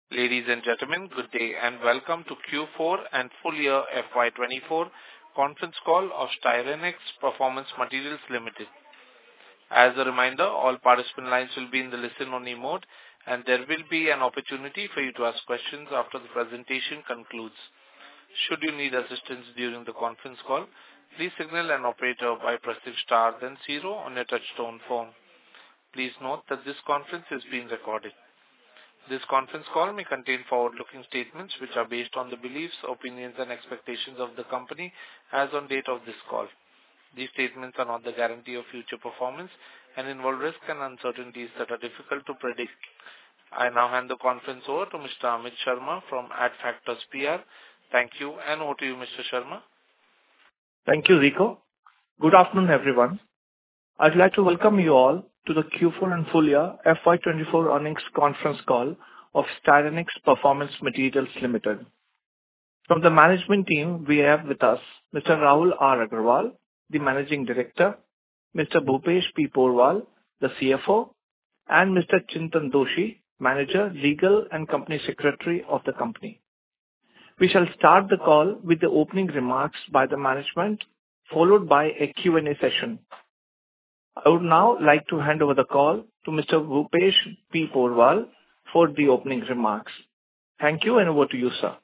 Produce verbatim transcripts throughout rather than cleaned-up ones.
Ladies and gentlemen, good day and welcome to Q four and full year F Y twenty-four conference call of Styrenix Performance Materials Limited. As a reminder, all participant lines will be in the listen-only mode, and there will be an opportunity for you to ask questions after the presentation concludes. Should you need assistance during the conference call, please signal an operator by pressing star then zero on your touchtone phone. Please note that this conference is being recorded. This conference call may contain forward-looking statements which are based on the beliefs, opinions and expectations of the company as on date of this call. These statements are not the guarantee of future performance and involve risks and uncertainties that are difficult to predict. I now hand the conference over to Mister Amit Sharma from Adfactors P R. Thank you, and over to you, Mister Sharma. Thank you, Rico. Good afternoon, everyone. I'd like to welcome you all to the Q four and full year F Y twenty-four earnings conference call of Styrenix Performance Materials Limited. From the management team, we have with us Mister Rahul R. Agrawal, the Managing Director, Mister Bhupesh P. Porwal, the C F O, and Mister Chintan Doshi, Manager, Legal and Company Secretary of the company. We shall start the call with the opening remarks by the management, followed by a Q and A session. I would now like to hand over the call to Mister Bhupesh P. Porwal for the opening remarks. Thank you, and over to you, sir.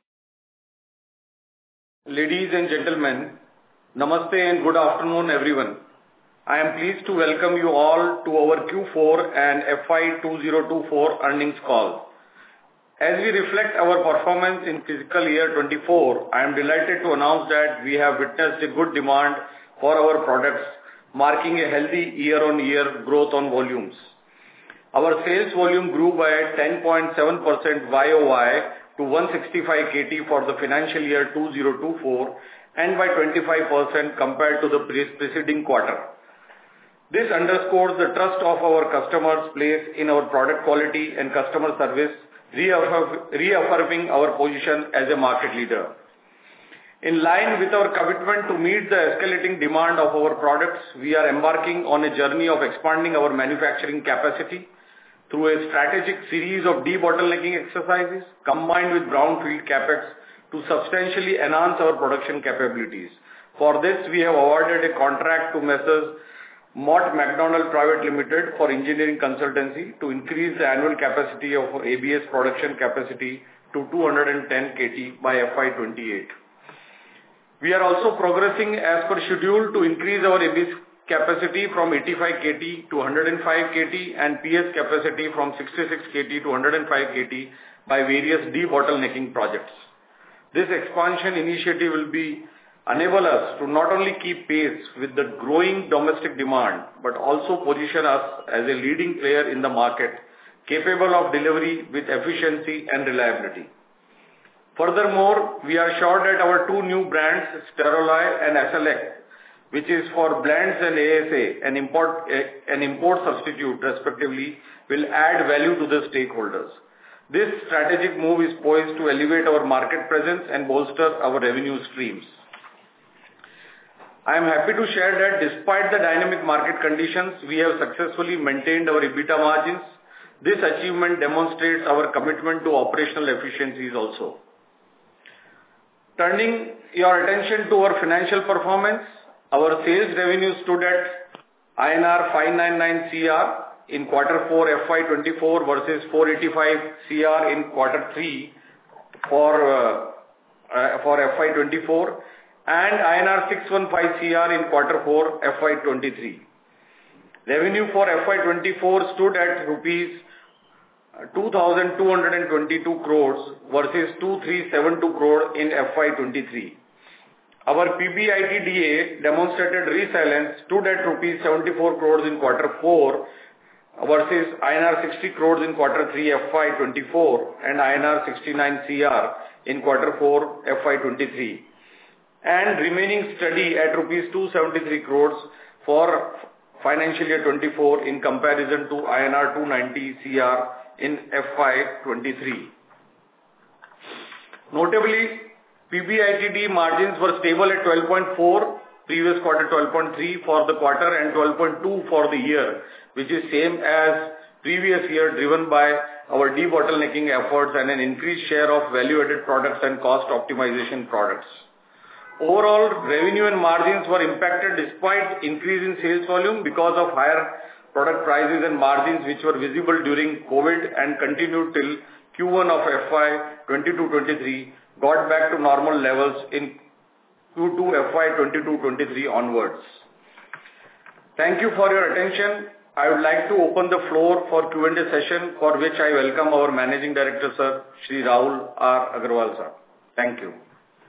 Ladies and gentlemen, Namaste and good afternoon, everyone. I am pleased to welcome you all to our Q four and F Y twenty twenty-four earnings call. As we reflect our performance in fiscal year twenty-four, I am delighted to announce that we have witnessed a good demand for our products, marking a healthy year-on-year growth on volumes. Our sales volume grew by ten point seven percent Y O Y to one hundred sixty-five kilotons for the financial year twenty twenty-four and by twenty-five percent compared to the preceding quarter. This underscores the trust of our customers place in our product quality and customer service, reaffirming our position as a market leader. In line with our commitment to meet the escalating demand of our products, we are embarking on a journey of expanding our manufacturing capacity through a strategic series of debottlenecking exercises combined with brownfield capex to substantially enhance our production capabilities. For this, we have awarded a contract to Messrs Mott MacDonald Private Limited for engineering consultancy to increase the annual capacity of A B S production capacity to two hundred ten kilotons by F Y twenty-eight. We are also progressing as per schedule to increase our A B S capacity from eighty-five kilotons to one hundred five kilotons and P S capacity from sixty-six kilotons to one hundred five kilotons by various debottlenecking projects. This expansion initiative will be enable us to not only keep pace with the growing domestic demand, but also position us as a leading player in the market, capable of delivery with efficiency and reliability. Furthermore, we are sure that our two new brands, Sterolite and S L X, which is for blends and A S A, an import, an import substitute respectively, will add value to the stakeholders. This strategic move is poised to elevate our market presence and bolster our revenue streams. I am happy to share that despite the dynamic market conditions, we have successfully maintained our EBITDA margins. This achievement demonstrates our commitment to operational efficiencies also. Turning your attention to our financial performance, our sales revenue stood at I N R five ninety-nine crore in quarter four F Y twenty-four versus four eighty-five crore in quarter three for, uh, uh, for F Y twenty-four and I N R six fifteen crore in quarter four F Y twenty-three. Revenue for F Y twenty-four stood at rupees two thousand two hundred twenty-two crores versus two thousand three hundred seventy-two crore in F Y twenty-three. Our P B I T D A demonstrated resilience stood at rupees seventy-four crores in quarter four versus I N R sixty crores in quarter three F Y twenty-four and I N R sixty-nine crore in quarter four F Y twenty-three, and remaining steady at rupees two hundred seventy-three crores for financial year twenty-four in comparison to I N R two hundred ninety crore in F Y twenty-three. Notably, P B I T D margins were stable at twelve point four, previous quarter twelve point three for the quarter and twelve point two for the year, which is same as previous year, driven by our debottlenecking efforts, and an increased share of value-added products and cost optimization products. Overall, revenue and margins were impacted despite increase in sales volume because of higher product prices and margins, which were visible during COVID and continued till Q one of F Y twenty-two twenty-three, got back to normal levels in Q two F Y twenty-two twenty-three onwards. Thank you for your attention. I would like to open the floor for Q and A session, for which I welcome our Managing Director, Sir, Shri Rahul R. Agrawal, Sir. Thank you.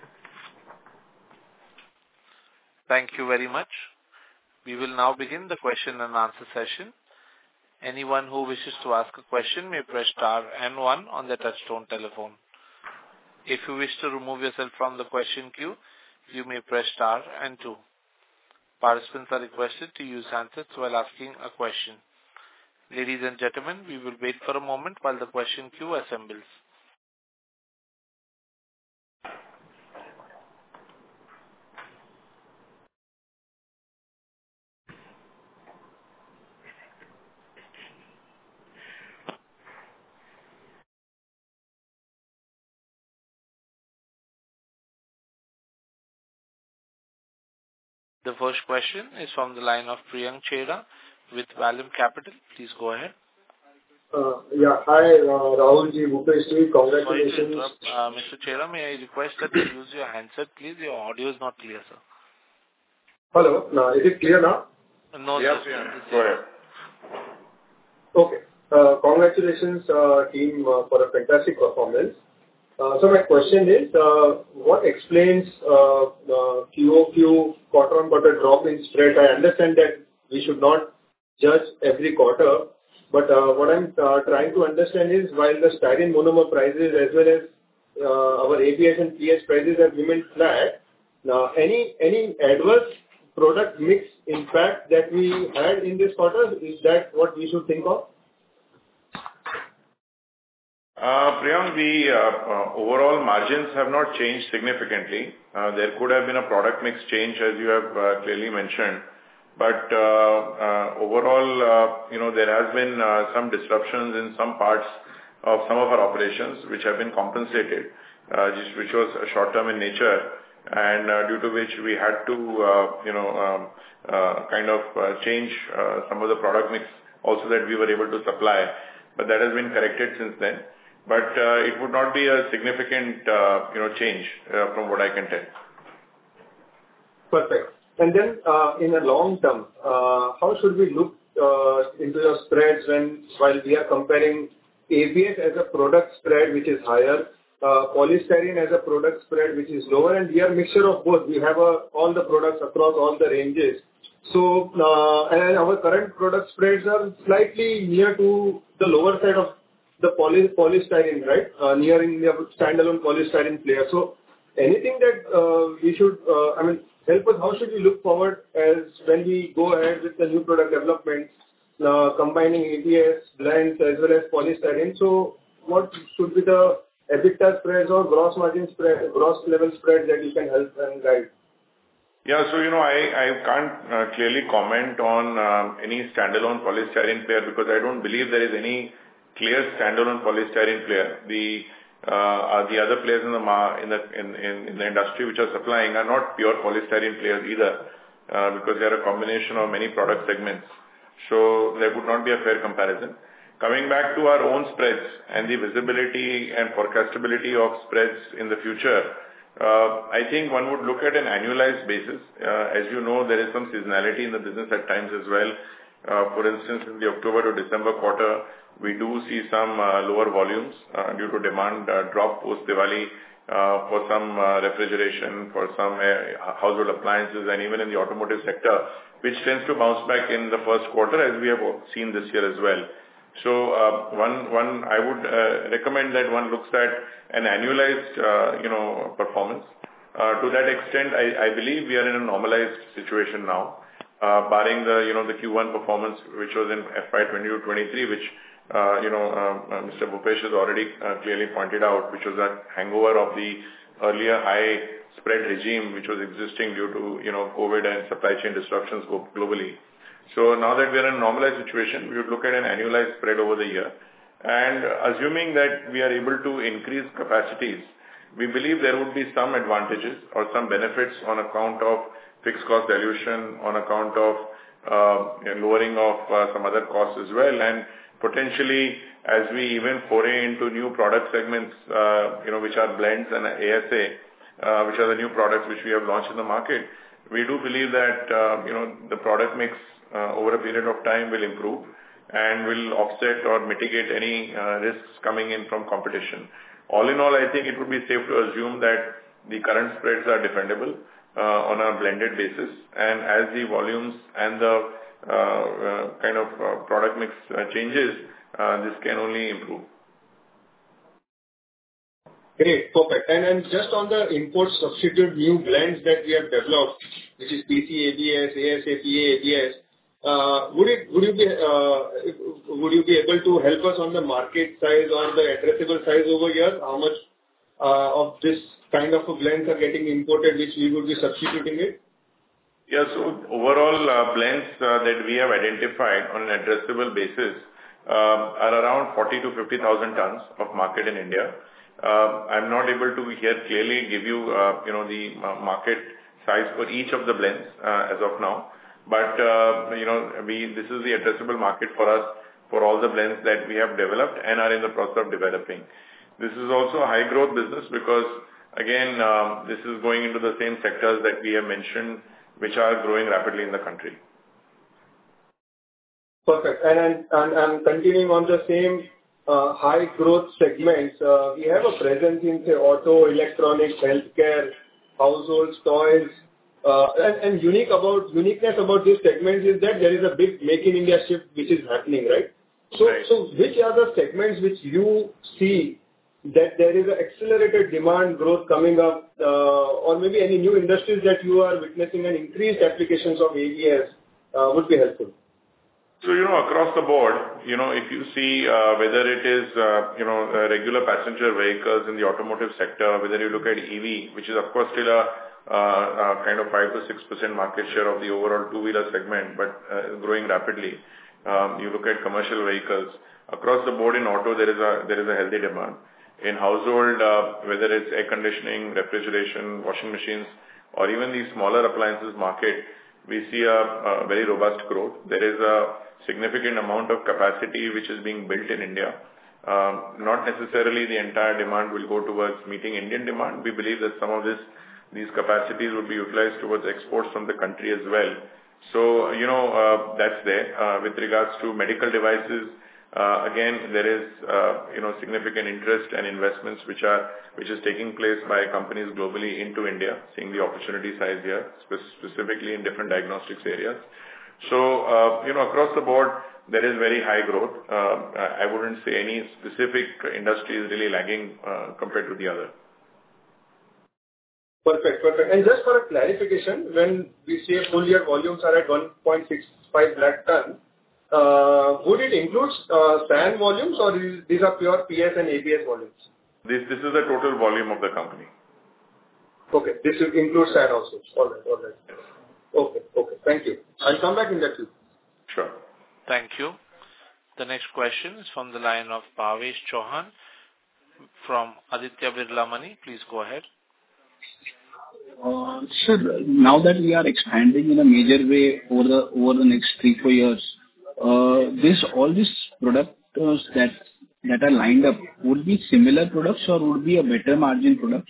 Thank you very much. We will now begin the question and answer session. Anyone who wishes to ask a question may press star and one on the touchtone telephone. If you wish to remove yourself from the question queue, you may press star and two. Participants are requested to use handsets while asking a question. Ladies and gentlemen, we will wait for a moment while the question queue assembles. The first question is from the line of Priyank Chheda with Vallum Capital. Please go ahead. Uh, yeah, hi, uh, Rahul ji, Bhupesh ji, congratulations. Sorry to interrupt, uh, Mister Chheda, may I request that you use your handset, please? Your audio is not clear, sir. Hello, now, is it clear now? No, Yes, sir. yeah. Go ahead. Okay. Uh, congratulations, uh, team, uh, for a fantastic performance. Uh, so my question is, uh, what explains uh, uh, Q O Q quarter-on-quarter drop in spread? I understand that we should not judge every quarter, but uh, what I'm uh, trying to understand is, while the styrene monomer prices as well as uh, our A B S and P S prices have remained flat, uh, any any adverse product mix impact that we had in this quarter, is that what we should think of? Uh, Priyank, the uh, uh, overall margins have not changed significantly. Uh, there could have been a product mix change, as you have uh, clearly mentioned. But uh, uh, overall, uh, you know, there has been uh, some disruptions in some parts of some of our operations, which have been compensated, uh, just, which was short-term in nature, and uh, due to which we had to, uh, you know, um, uh, kind of uh, change uh, some of the product mix also that we were able to supply. But that has been corrected since then. But uh, it would not be a significant, uh, you know, change uh, from what I can tell. Perfect. And then, uh, in the long term, uh, how should we look uh, into your spreads when, while we are comparing A B S as a product spread which is higher, uh, polystyrene as a product spread which is lower, and we are a mixture of both. We have a, all the products across all the ranges. So, uh, and our current product spreads are slightly near to the lower side of the poly, polystyrene, right? Uh, nearing the standalone polystyrene player. So anything that uh, we should, uh, I mean, help us, how should we look forward as when we go ahead with the new product developments, uh, combining A B S, blends as well as polystyrene? So what should be the EBITDA spreads or gross margin spread, gross level spread that you can help and guide? Yeah, so, you know, I, I can't uh, clearly comment on um, any standalone polystyrene player, because I don't believe there is any clear standalone polystyrene player. The uh, the other players in the in the in, in, in the industry which are supplying are not pure polystyrene players either, uh, because they are a combination of many product segments. So there would not be a fair comparison. Coming back to our own spreads and the visibility and forecastability of spreads in the future, uh, I think one would look at an annualized basis. Uh, as you know, there is some seasonality in the business at times as well. Uh, for instance, in the October to December quarter, we do see some uh, lower volumes uh, due to demand uh, drop post-Diwali uh, for some uh, refrigeration, for some uh, household appliances, and even in the automotive sector, which tends to bounce back in the first quarter, as we have seen this year as well. So, uh, one, one, I would uh, recommend that one looks at an annualized, uh, you know, performance. Uh, to that extent, I, I believe we are in a normalized situation now, uh, barring the, you know, the Q one performance, which was in F Y twenty-two twenty-three, which Uh, you know, uh, uh, Mister Bhupesh has already uh, clearly pointed out, which was a hangover of the earlier high spread regime, which was existing due to, you know, COVID and supply chain disruptions globally. So now that we are in a normalized situation, we would look at an annualized spread over the year. And assuming that we are able to increase capacities, we believe there would be some advantages or some benefits on account of fixed cost dilution, on account of uh, lowering of uh, some other costs as well. And potentially, as we even foray into new product segments, uh, you know, which are blends and A S A, uh, which are the new products which we have launched in the market, we do believe that, uh, you know, the product mix uh, over a period of time will improve and will offset or mitigate any uh, risks coming in from competition. All in all, I think it would be safe to assume that the current spreads are defendable uh, on a blended basis, and as the volumes and the uh, uh, kind of uh, product mix uh, changes, uh, this can only improve. Great. Perfect. And and just on the import substitute new blends that we have developed, which is P C A B S, A S A, P A A B S, uh, would it would you be uh, would you be able to help us on the market size or the addressable size over here? How much uh, of this kind of a blends are getting imported, which we would be substituting it? Yeah. So overall, uh, blends uh, that we have identified on an addressable basis uh, are around forty to fifty thousand tons of market in India. Uh, I'm not able to here clearly give you, uh, you know, the uh, market size for each of the blends uh, as of now. But, uh, you know, we this is the addressable market for us for all the blends that we have developed and are in the process of developing. This is also a high growth business because, again, um, this is going into the same sectors that we have mentioned, which are growing rapidly in the country. Perfect. And and and and continuing on the same uh, high growth segments, uh, we have a presence in, say, auto, electronics, healthcare, households, toys. Uh, and and unique about uniqueness about these segments is that there is a big Make in India shift which is happening, right? So Right. so which are the segments which you see that there is an accelerated demand growth coming up, uh, or maybe any new industries that you are witnessing an increased applications of A B S uh, would be helpful? So, you know, across the board, you know, if you see uh, whether it is, uh, you know, uh, regular passenger vehicles in the automotive sector, whether you look at E V, which is of course still a uh, uh, kind of five to six percent market share of the overall two-wheeler segment, but uh, growing rapidly. Um, you look at commercial vehicles. Across the board in auto, there is a there is a healthy demand. In household, uh, whether it's air conditioning, refrigeration, washing machines, or even the smaller appliances market, we see a, a very robust growth. There is a significant amount of capacity which is being built in India. Um, not necessarily the entire demand will go towards meeting Indian demand. We believe that some of this, these capacities would be utilized towards exports from the country as well. So, you know, uh, that's there. Uh, with regards to medical devices, uh, again, there is, uh, you know, significant interest and investments which are, which is taking place by companies globally into India, seeing the opportunity size here, spe- specifically in different diagnostics areas. So, uh, you know, across the board, there is very high growth. Uh, I wouldn't say any specific industry is really lagging uh, compared to the other. Perfect. Perfect. And just for a clarification, when we say full year volumes are at one point six five lakh ton, uh, would it include uh, S A N volumes, or is, these are pure P S and A B S volumes? This this is the total volume of the company. Okay. This will include S A N also. All right. All right. Okay. Okay. Thank you. I'll come back in that queue. Sure. Thank you. The next question is from the line of Bhavesh Chauhan from Aditya Birla Money. Please go ahead. Uh, Sir, now that we are expanding in a major way over the over the next three, four years, uh, this all these products that that are lined up would be similar products or would be a better margin products?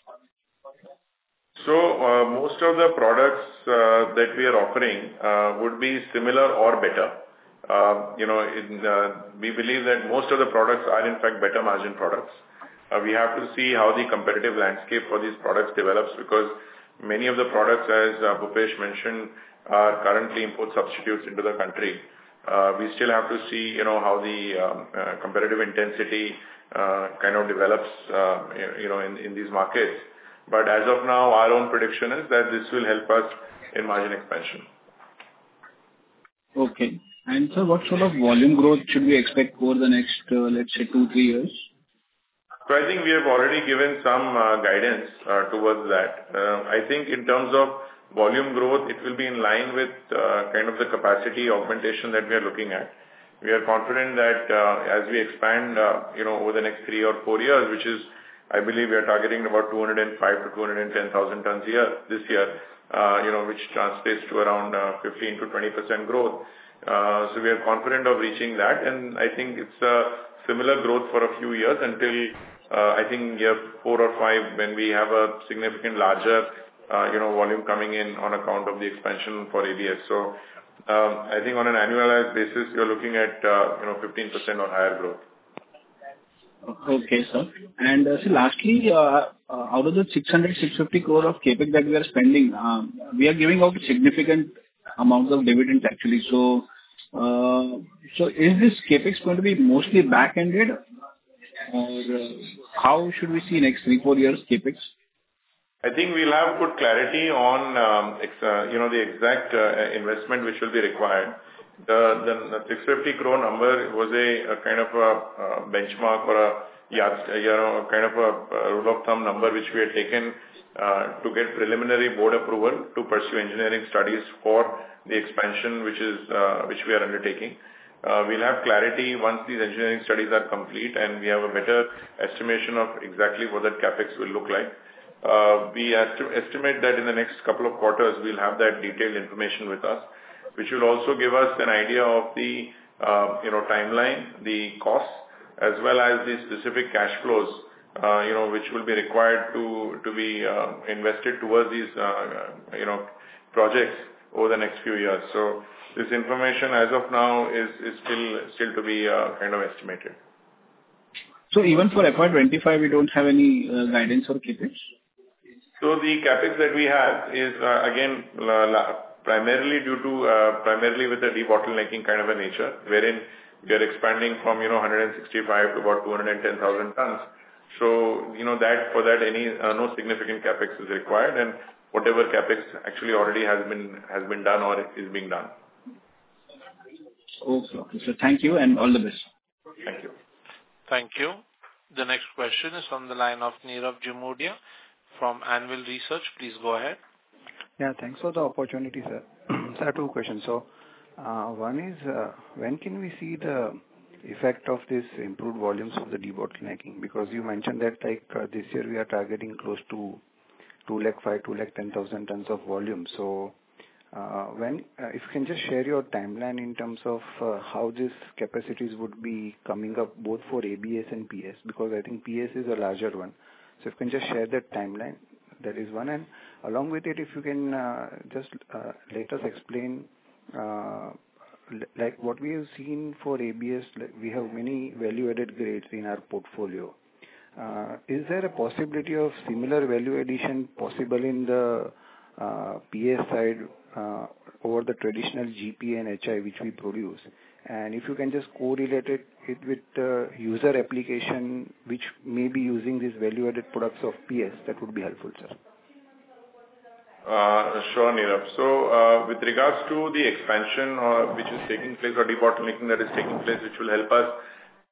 So, uh, most of the products uh, that we are offering uh, would be similar or better. Uh, You know, in, uh, we believe that most of the products are in fact better margin products. Uh, We have to see how the competitive landscape for these products develops, because many of the products, as uh, Bhupesh mentioned, are currently import substitutes into the country. Uh, We still have to see, you know, how the um, uh, competitive intensity uh, kind of develops, uh, you know, in in these markets. But as of now, our own prediction is that this will help us in margin expansion. Okay. And sir, what sort of volume growth should we expect over the next, uh, let's say, two, three years? So I think we have already given some uh, guidance uh, towards that. Uh, I think in terms of volume growth, it will be in line with uh, kind of the capacity augmentation that we are looking at. we are confident that uh, as we expand, uh, you know, over the next three or four years, which is, I believe we are targeting about two hundred five to two hundred ten thousand tons a year this year, uh, you know, which translates to around uh, fifteen to twenty percent growth. Uh, so we are confident of reaching that, and I think it's a similar growth for a few years until uh, I think year four or five, when we have a significant larger, uh, you know, volume coming in on account of the expansion for A B S. So um, I think on an annualized basis, you're looking at uh, you know fifteen percent or higher growth. Okay, sir. And uh, so lastly, uh, uh, out of the six hundred, six hundred fifty crore of capex that we are spending, um, we are giving out significant amounts of dividends actually. So, uh, so is this capex going to be mostly back-ended, or uh, how should we see next three, four years capex? I think we'll have good clarity on um, ex, uh, you know the exact uh, investment which will be required. The, the, the six hundred fifty crore number was a, a kind of a, a benchmark or a yard, you know, kind of a, a rule of thumb number which we had taken uh, to get preliminary board approval to pursue engineering studies for the expansion which is uh, which we are undertaking. Uh, we'll have clarity once these engineering studies are complete and we have a better estimation of exactly what that capex will look like. Uh, we esti- estimate that in the next couple of quarters we'll have that detailed information with us, which will also give us an idea of the uh, you know timeline, the costs, as well as the specific cash flows, uh, you know, which will be required to to be uh, invested towards these uh, you know projects over the next few years. So this information as of now is is still still to be uh, kind of estimated. So even for F Y twenty-five, we don't have any uh, guidance or capex? So the capex that we have is uh, again la, la, primarily due to uh, primarily with the debottlenecking kind of a nature, wherein we are expanding from you know one hundred sixty-five to about two hundred ten thousand tons. So you know that for that any uh, no significant capex is required, and whatever capex actually already has been has been done or is being done. Okay, okay. So thank you and all the best. Thank you. Thank you. The next question is on the line of Nirav Jimudia from Anvil Research. Please go ahead. Yeah, thanks for the opportunity, sir. So I have two questions. So uh, one is, uh, when can we see the effect of this improved volumes of the debottlenecking? Because you mentioned that like uh, this year we are targeting close to two lakh five, two lakh ten thousand tons of volume. So uh, when, uh, if you can just share your timeline in terms of uh, how these capacities would be coming up both for A B S and P S, because I think P S is a larger one. So if you can just share that timeline, that is one. And along with it, if you can uh, just uh, let us explain, uh, like what we have seen for A B S, like we have many value-added grades in our portfolio. Uh, is there a possibility of similar value addition possible in the uh, P S side uh, over the traditional G P and H I which we produce? And if you can just correlate it, it with the uh, user application which may be using these value-added products of P S, that would be helpful, sir. Uh, sure, Nirav. So, uh, with regards to the expansion uh, which is taking place or debottlenecking that is taking place, which will help us,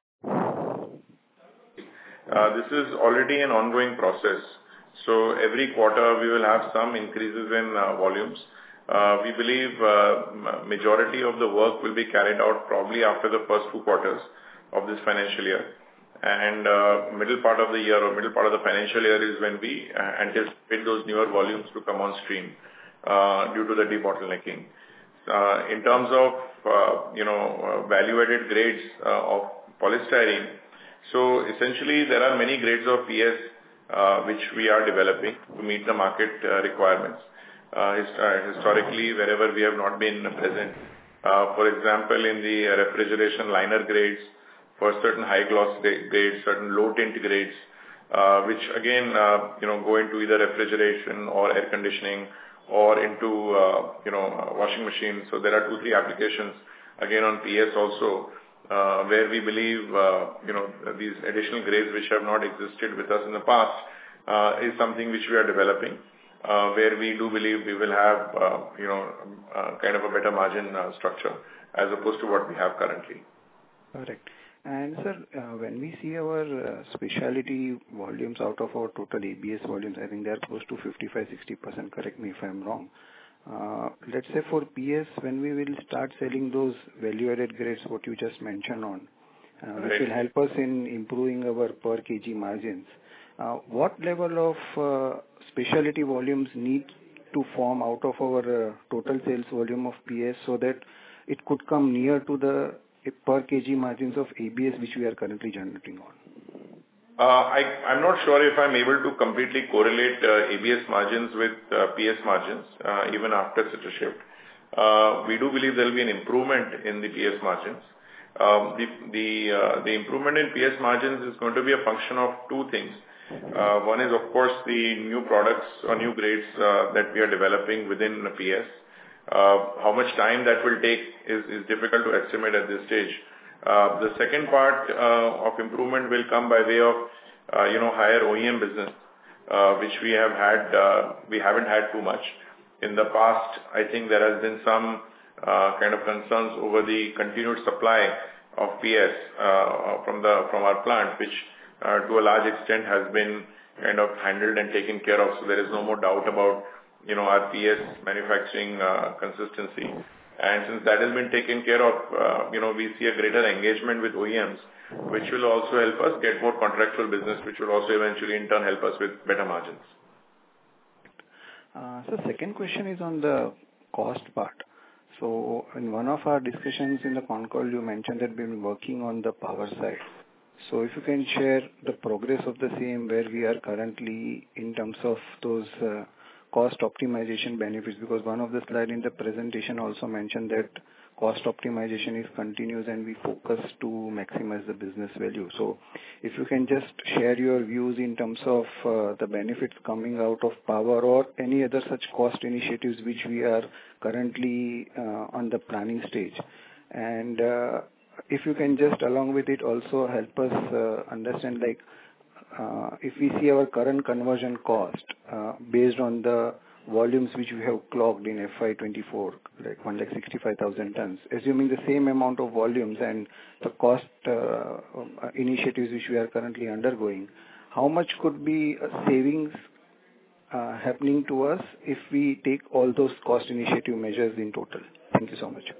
uh, this is already an ongoing process. So, every quarter we will have some increases in uh, volumes. Uh, we believe uh, majority of the work will be carried out probably after the first two quarters of this financial year. And uh, middle part of the year or middle part of the financial year is when we uh, anticipate those newer volumes to come on stream uh, due to the debottlenecking. Uh, in terms of, uh, you know, uh, value-added grades uh, of polystyrene, so essentially there are many grades of P S uh, which we are developing to meet the market uh, requirements. Uh, hist- uh, historically, wherever we have not been present, uh, for example, in the refrigeration liner grades, for certain high gloss grades, certain low tint grades, uh, which again, uh, you know, go into either refrigeration or air conditioning or into, uh, you know, washing machines. So there are two, three applications again on P S also, uh, where we believe, uh, you know, these additional grades which have not existed with us in the past, uh, is something which we are developing. Uh, where we do believe we will have, uh, you know, uh, kind of a better margin uh, structure as opposed to what we have currently. Correct. And sir, uh, when we see our uh, specialty volumes out of our total A B S volumes, I think they are close to fifty-five to sixty percent, correct me if I'm wrong. Uh, let's say for P S, when we will start selling those value-added grades, what you just mentioned on, uh, which Right. will help us in improving our per kg margins. Uh, what level of uh, specialty volumes need to form out of our uh, total sales volume of P S so that it could come near to the uh, per kg margins of A B S which we are currently generating on? Uh, I, I'm not sure if I'm able to completely correlate uh, A B S margins with uh, P S margins, uh, even after such a shift. Uh, we do believe there will be an improvement in the P S margins. Um, the the, uh, the improvement in P S margins is going to be a function of two things. Uh, one is, of course, the new products or new grades uh, that we are developing within the P S. Uh, how much time that will take is, is difficult to estimate at this stage. Uh, the second part uh, of improvement will come by way of, uh, you know, higher O E M business, uh, which we have had, uh, we haven't had too much. In the past, I think there has been some uh, kind of concerns over the continued supply of P S uh, from the from our plant, which uh, to a large extent has been kind of handled and taken care of. So there is no more doubt about, you know, our P S manufacturing uh, consistency. And since that has been taken care of, uh, you know, we see a greater engagement with O E Ms, which will also help us get more contractual business, which will also eventually in turn help us with better margins. Uh, so second question is on the cost part. So in one of our discussions in the con call, you mentioned that we've been working on the power side. So if you can share the progress of the same, where we are currently in terms of those uh, cost optimization benefits, because one of the slide in the presentation also mentioned that cost optimization is continuous and we focus to maximize the business value. So if you can just share your views in terms of uh, the benefits coming out of power or any other such cost initiatives which we are currently uh, on the planning stage. And uh, if you can just along with it also help us uh, understand, like, Uh, if we see our current conversion cost uh, based on the volumes which we have clocked in F Y twenty-four, like one lakh sixty-five thousand tons, assuming the same amount of volumes and the cost uh, initiatives which we are currently undergoing, how much could be uh, savings uh, happening to us if we take all those cost initiative measures in total? Thank you so much.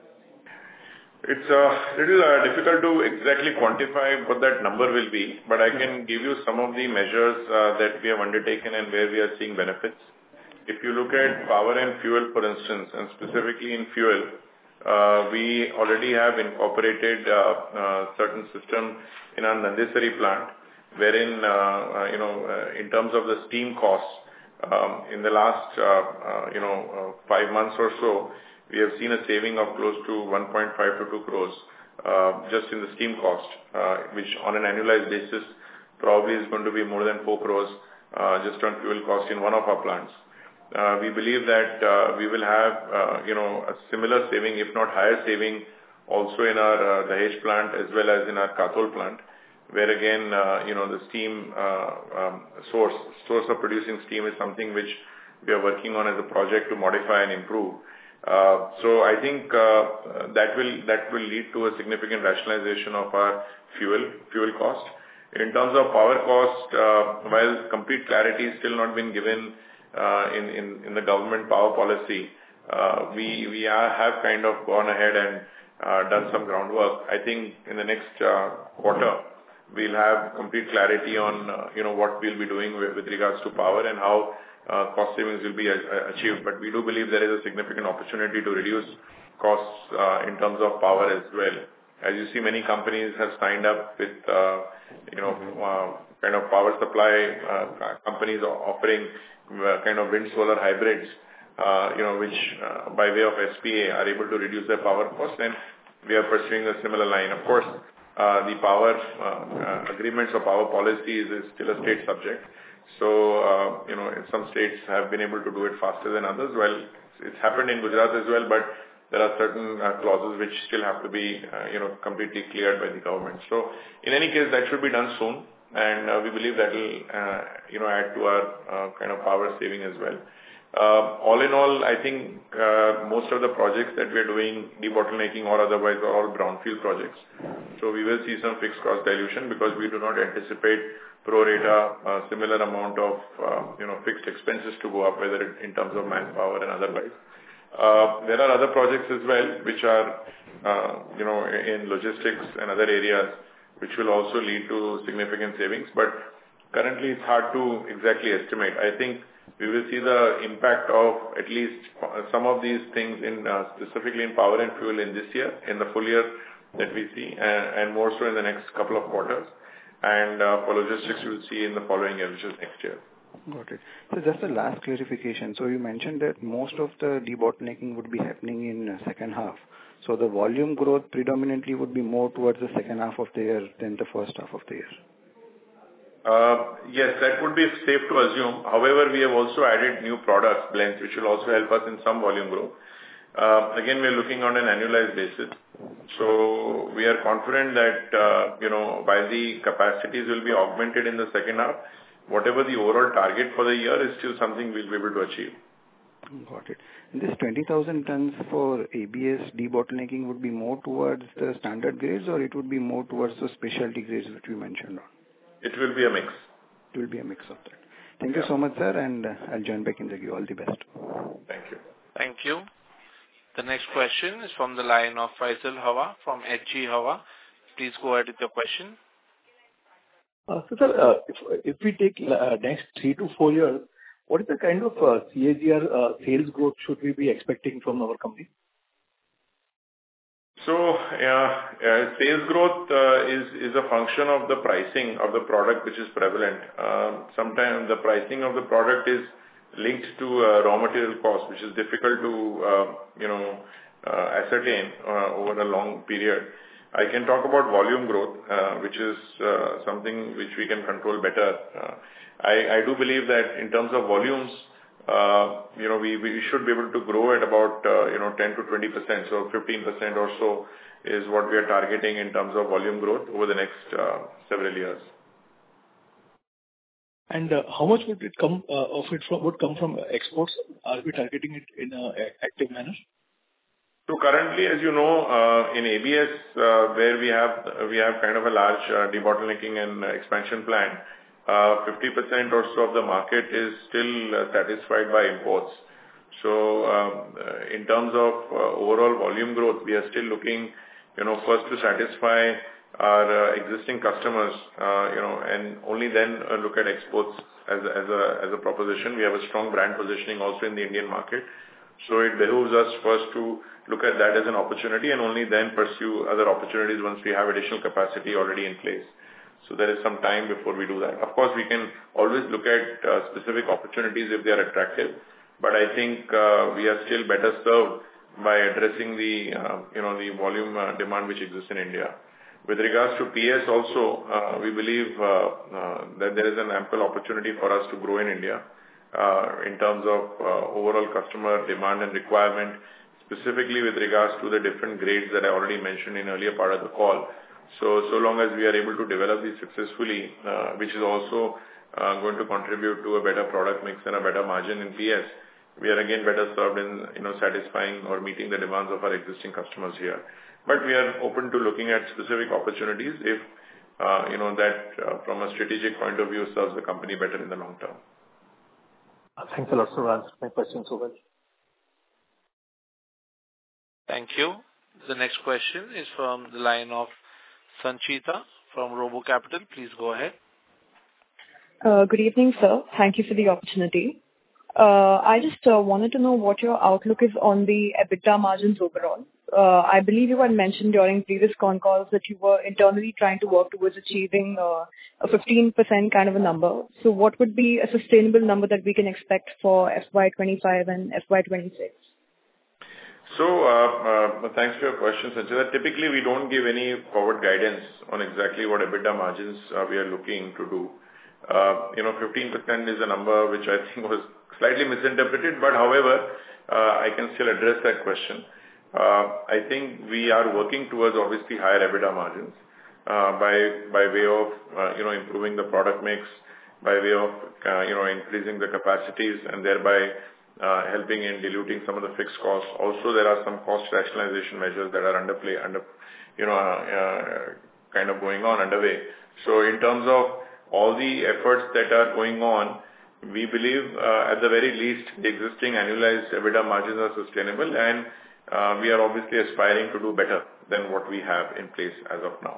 It's a little uh, difficult to exactly quantify what that number will be, but I can give you some of the measures uh, that we have undertaken and where we are seeing benefits. If you look at power and fuel, for instance, and specifically in fuel, uh, we already have incorporated uh, uh, certain system in our Nandesari plant, wherein, uh, uh, you know, uh, in terms of the steam costs, um, in the last, uh, uh, you know, uh, five months or so, we have seen a saving of close to one point five to two crores uh, just in the steam cost, uh, which on an annualized basis probably is going to be more than four crores uh, just on fuel cost in one of our plants. Uh, we believe that uh, we will have, uh, you know, a similar saving, if not higher saving, also in our uh, Dahej plant as well as in our Katol plant, where again, uh, you know, the steam uh, um, source, source of producing steam is something which we are working on as a project to modify and improve. Uh, so I think uh, that will that will lead to a significant rationalization of our fuel fuel cost. In terms of power cost, uh, while complete clarity is still not been given uh, in, in in the government power policy, uh, we we are, have kind of gone ahead and uh, done some groundwork. I think in the next uh, quarter we'll have complete clarity on uh, you know what we'll be doing with, with regards to power and how Uh, cost savings will be uh, achieved. But we do believe there is a significant opportunity to reduce costs uh, in terms of power as well. As you see, many companies have signed up with, uh, you know, uh, kind of power supply uh, companies offering uh, kind of wind solar hybrids, uh, you know, which uh, by way of S P A are able to reduce their power cost, and we are pursuing a similar line. Of course, uh, the power uh, uh, agreements or power policies is still a state subject. So, uh, you know, some states have been able to do it faster than others. Well, it's happened in Gujarat as well, but there are certain uh, clauses which still have to be, uh, you know, completely cleared by the government. So, in any case, that should be done soon. And uh, we believe that will, uh, you know, add to our uh, kind of power saving as well. Uh, all in all, I think uh, most of the projects that we are doing, debottlenecking or otherwise, are all brownfield projects. So we will see some fixed cost dilution because we do not anticipate pro rata, uh, similar amount of, uh, you know, fixed expenses to go up, whether it, in terms of manpower and otherwise. Uh, there are other projects as well, which are, uh, you know, in logistics and other areas, which will also lead to significant savings. But currently, it's hard to exactly estimate. I think we will see the impact of at least some of these things in, uh, specifically in power and fuel in this year, in the full year that we see, and, and more so in the next couple of quarters. And uh, for logistics, we will see in the following year, which is next year. Got it. So just a last clarification. So you mentioned that most of the debottlenecking would be happening in uh, second half. So the volume growth predominantly would be more towards the second half of the year than the first half of the year. Uh, yes, that would be safe to assume. However, we have also added new products, blends, which will also help us in some volume growth. Uh, again, we are looking on an annualized basis. So we are confident that, uh, you know, while the capacities will be augmented in the second half, whatever the overall target for the year is still something we'll be able to achieve. Got it. And this twenty thousand tons for A B S debottlenecking would be more towards the standard grades, or it would be more towards the specialty grades which we mentioned on? It will be a mix. It will be a mix of that. Thank yeah. you so much, sir, and uh, I'll join back in the queue. All the best. Thank you. Thank you. The next question is from the line of Faisal Hawa from H G Hawa. Please go ahead with your question. Uh, so, sir, uh, if, if we take uh, next three to four years, what is the kind of uh, C A G R uh, sales growth should we be expecting from our company? So, uh, uh, sales growth uh, is is a function of the pricing of the product which is prevalent. Uh, sometimes the pricing of the product is linked to uh, raw material cost, which is difficult to, uh, you know, uh, ascertain uh, over a long period. I can talk about volume growth, uh, which is uh, something which we can control better. Uh, I, I do believe that in terms of volumes, uh, you know, we, we should be able to grow at about, uh, you know, ten to twenty percent. So fifteen percent or so is what we are targeting in terms of volume growth over the next uh, several years. And uh, how much would it come uh, of it from, would come from exports? Are we targeting it in an active manner? So currently, as you know, uh, in A B S, uh, where we have we have kind of a large uh, debottlenecking and expansion plan, uh, fifty percent or so of the market is still uh, satisfied by imports. So um, uh, in terms of uh, overall volume growth, we are still looking, you know, first to satisfy our uh, existing customers, uh, you know, and only then uh, look at exports as a, as a as a proposition. We have a strong brand positioning also in the Indian market. So it behooves us first to look at that as an opportunity and only then pursue other opportunities once we have additional capacity already in place. So there is some time before we do that. Of course, we can always look at uh, specific opportunities if they are attractive, but I think uh, we are still better served by addressing the, uh, you know, the volume uh, demand which exists in India. With regards to P S also, uh, we believe uh, uh, that there is an ample opportunity for us to grow in India. Uh, in terms of uh, overall customer demand and requirement, specifically with regards to the different grades that I already mentioned in earlier part of the call. So, so long as we are able to develop these successfully, uh, which is also uh, going to contribute to a better product mix and a better margin in P S, we are again better served in, you know, satisfying or meeting the demands of our existing customers here. But we are open to looking at specific opportunities if, uh, you know, that uh, from a strategic point of view serves the company better in the long term. Thanks a lot for answering my question so well. Thank you. The next question is from the line of Sanchita from Robo Capital. Please go ahead. Uh, good evening, sir. Thank you for the opportunity. Uh, I just uh, wanted to know what your outlook is on the EBITDA margins overall. Uh, I believe you had mentioned during previous con calls that you were internally trying to work towards achieving uh, a fifteen percent kind of a number. So what would be a sustainable number that we can expect for F Y twenty-five and F Y twenty-six? So, uh, uh, thanks for your question, Sanchita. Typically, we don't give any forward guidance on exactly what EBITDA margins uh, we are looking to do. Uh, you know, fifteen percent is a number which I think was slightly misinterpreted, but however, uh, I can still address that question. Uh, I think we are working towards obviously higher EBITDA margins uh, by by way of uh, you know improving the product mix, by way of uh, you know increasing the capacities and thereby uh, helping in diluting some of the fixed costs. Also, there are some cost rationalization measures that are underplay under you know uh, uh, kind of going on underway. So, in terms of all the efforts that are going on, we believe uh, at the very least the existing annualized EBITDA margins are sustainable, and uh, we are obviously aspiring to do better than what we have in place as of now.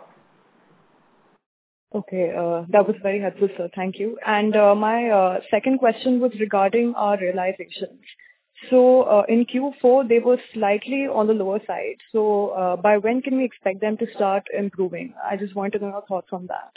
Okay, uh, that was very helpful, sir. Thank you. And uh, my uh, second question was regarding our realizations. So uh, in Q four, they were slightly on the lower side. So uh, by when can we expect them to start improving? I just want to know your thoughts on that.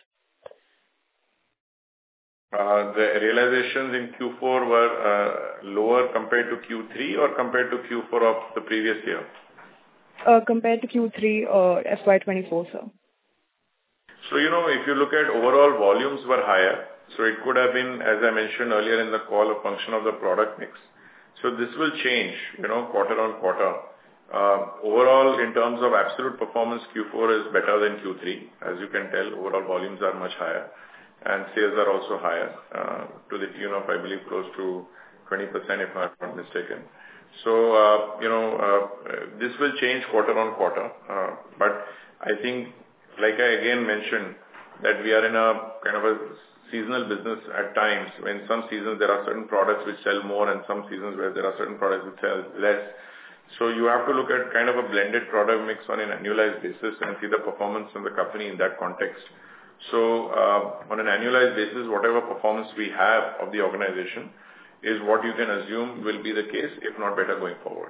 Uh, the realizations in Q four were uh, lower compared to Q three or compared to Q four of the previous year? Uh, compared to Q three or F Y twenty-four, sir. So, you know, if you look at overall volumes were higher. So it could have been, as I mentioned earlier in the call, a function of the product mix. So this will change, you know, quarter on quarter. Uh, overall, in terms of absolute performance, Q four is better than Q three. As you can tell, overall volumes are much higher and sales are also higher, uh, to the tune of, I believe, close to twenty percent if I'm not mistaken. So, uh, you know, uh, this will change quarter on quarter. Uh, but I think, like I again mentioned, that we are in a kind of a seasonal business at times. In some seasons, there are certain products which sell more, and some seasons where there are certain products which sell less. So you have to look at kind of a blended product mix on an annualized basis and see the performance of the company in that context. So uh, on an annualized basis, whatever performance we have of the organization is what you can assume will be the case, if not better, going forward.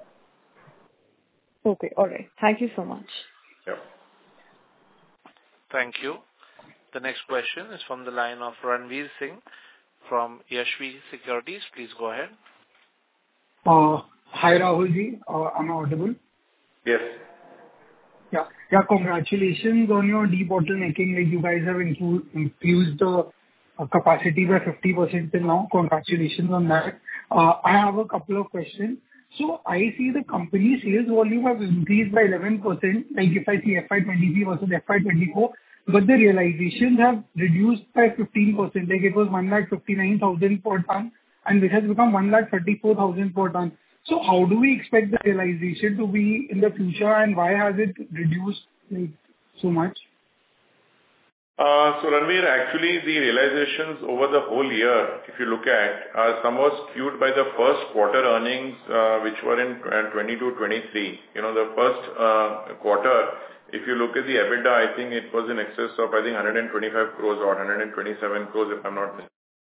Okay, all right. Thank you so much. Yeah. Thank you. The next question is from the line of Ranveer Singh from Yashvi Securities. Please go ahead. Uh, hi, Rahul ji. Uh, am I audible? Yes. Yeah. Yeah. Congratulations on your debottlenecking. Like you guys have inclu- infused the uh, capacity by fifty percent till now. Congratulations on that. Uh, I have a couple of questions. So I see the company sales volume has increased by eleven percent. Like if I see F Y twenty-three versus F Y twenty-four, but the realizations have reduced by fifteen percent. Like it was one lakh fifty-nine thousand per ton, and it has become one lakh thirty-four thousand per ton. So how do we expect the realization to be in the future, and why has it reduced like so much? Uh, so Ranveer, actually the realizations over the whole year, if you look at, are somewhat skewed by the first quarter earnings, uh, which were in twenty-two twenty-three. You know, the first uh, quarter, if you look at the EBITDA, I think it was in excess of, I think, one hundred twenty-five crores or one hundred twenty-seven crores, if I'm not mistaken.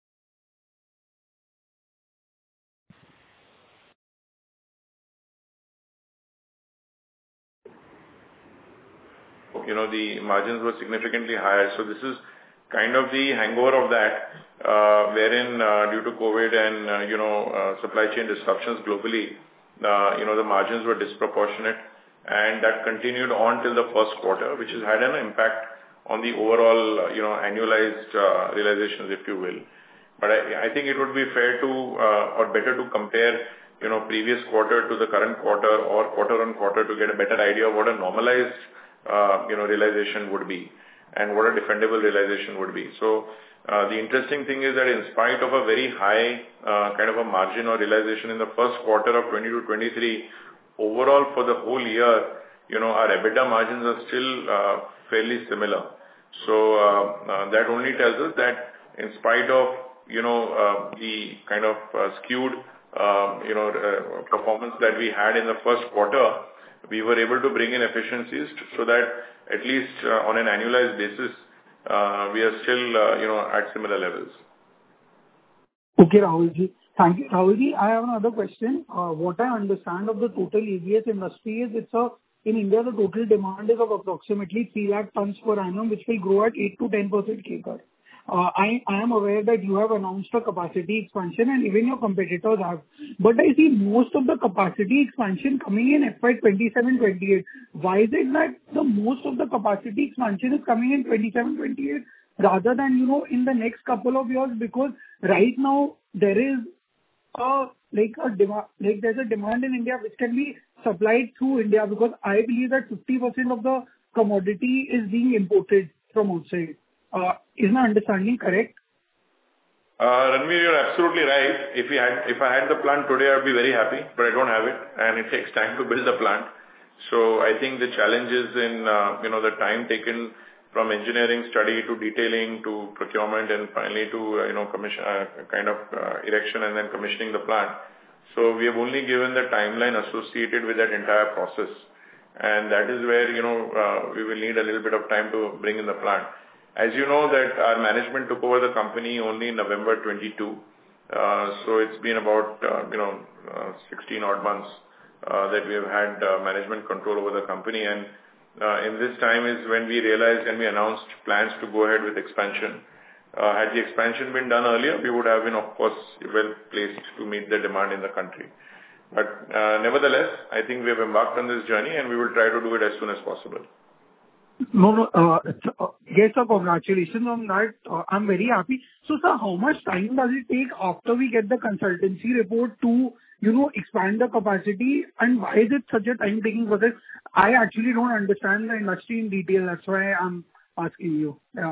You know, the margins were significantly higher. So this is kind of the hangover of that, uh, wherein uh, due to COVID and, uh, you know, uh, supply chain disruptions globally, uh, you know, the margins were disproportionate, and that continued on till the first quarter, which has had an impact on the overall, uh, you know, annualized uh, realizations, if you will. But I, I think it would be fair to, uh, or better to compare, you know, previous quarter to the current quarter or quarter on quarter to get a better idea of what a normalized Uh, you know, realization would be and what a defendable realization would be. So, uh, the interesting thing is that in spite of a very high uh, kind of a margin or realization in the first quarter of twenty-two twenty-three, overall for the whole year, you know, our EBITDA margins are still uh, fairly similar. So, uh, uh, that only tells us that in spite of, you know, uh, the kind of uh, skewed, uh, you know, uh, performance that we had in the first quarter, we were able to bring in efficiencies so that at least uh, on an annualized basis, uh, we are still, uh, you know, at similar levels. Okay, Rahulji. Thank you. Rahulji, I have another question. Uh, what I understand of the total A B S industry is it's a, in India, the total demand is of approximately three lakh tons per annum, which will grow at eight to ten percent C A G R. Uh, I, I am aware that you have announced a capacity expansion and even your competitors have. But I see most of the capacity expansion coming in F Y twenty-seven twenty-eight. Why is it that the most of the capacity expansion is coming in twenty-seven twenty-eight rather than, you know, in the next couple of years? Because right now there is a, like a demand, like there's a demand in India which can be supplied through India, because I believe that fifty percent of the commodity is being imported from outside. Uh, is my understanding correct? Uh, Ranveer, you're absolutely right. If we had, if I had the plant today, I'd be very happy, but I don't have it, and it takes time to build the plant. So I think the challenge is in, uh, you know, the time taken from engineering study to detailing to procurement and finally to, uh, you know, commission, uh, kind of uh, erection and then commissioning the plant. So we have only given the timeline associated with that entire process. And that is where, you know, uh, we will need a little bit of time to bring in the plant. As you know that our management took over the company only in November twenty-two. Uh, so it's been about, uh, you know, uh, sixteen odd months uh, that we have had uh, management control over the company. And uh, in this time is when we realized and we announced plans to go ahead with expansion. Uh, had the expansion been done earlier, we would have been, of course, well placed to meet the demand in the country. But uh, nevertheless, I think we have embarked on this journey and we will try to do it as soon as possible. No, no. Uh, uh, yes, sir. Congratulations on that. Uh, I'm very happy. So, sir, how much time does it take after we get the consultancy report to, you know, expand the capacity? And why is it such a time-taking process? I actually don't understand the industry in detail. That's why I'm asking you. Yeah.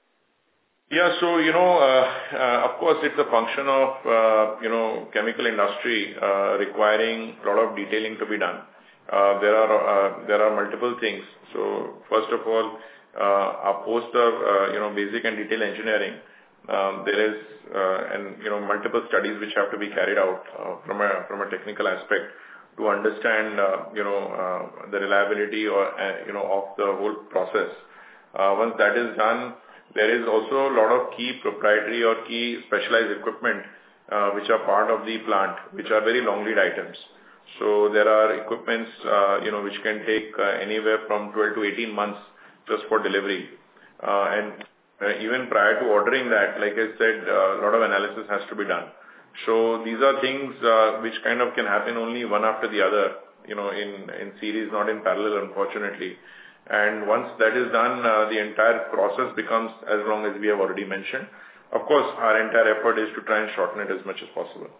Yeah. So, you know, uh, uh, of course, it's a function of, uh, you know, chemical industry uh, requiring a lot of detailing to be done. Uh, there are uh, there are multiple things. So, first of all, uh, a post of, uh, you know, basic and detail engineering, um, there is, uh, and, you know, multiple studies which have to be carried out uh, from a from a technical aspect to understand, uh, you know, uh, the reliability or, uh, you know, of the whole process. Uh, once that is done, there is also a lot of key proprietary or key specialized equipment uh, which are part of the plant, which are very long lead items. So there are equipments, uh, you know, which can take uh, anywhere from twelve to eighteen months just for delivery. Uh, and uh, even prior to ordering that, like I said, uh, a lot of analysis has to be done. So these are things uh, which kind of can happen only one after the other, you know, in, in series, not in parallel, unfortunately. And once that is done, uh, the entire process becomes as long as we have already mentioned. Of course, our entire effort is to try and shorten it as much as possible.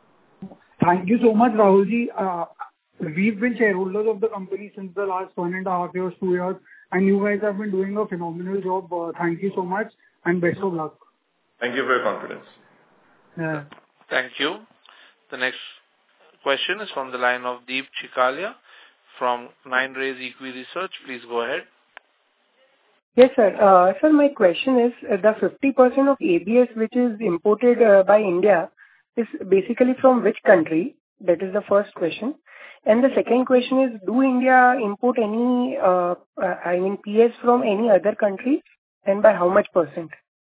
Thank you so much, Rahulji. Uh, we've been shareholders of the company since the last one and a half years, two years, and you guys have been doing a phenomenal job. Uh, thank you so much and best of luck. Thank you for your confidence. Yeah. Thank you. The next question is from the line of Deep Chikalia from Nine Rays Equi Research. Please go ahead. Yes, sir. Uh, sir, my question is uh, the fifty percent of A B S which is imported uh, by India is basically from which country? That is the first question. And the second question is, do India import any, uh, uh, I mean, P S from any other country, and by how much percent?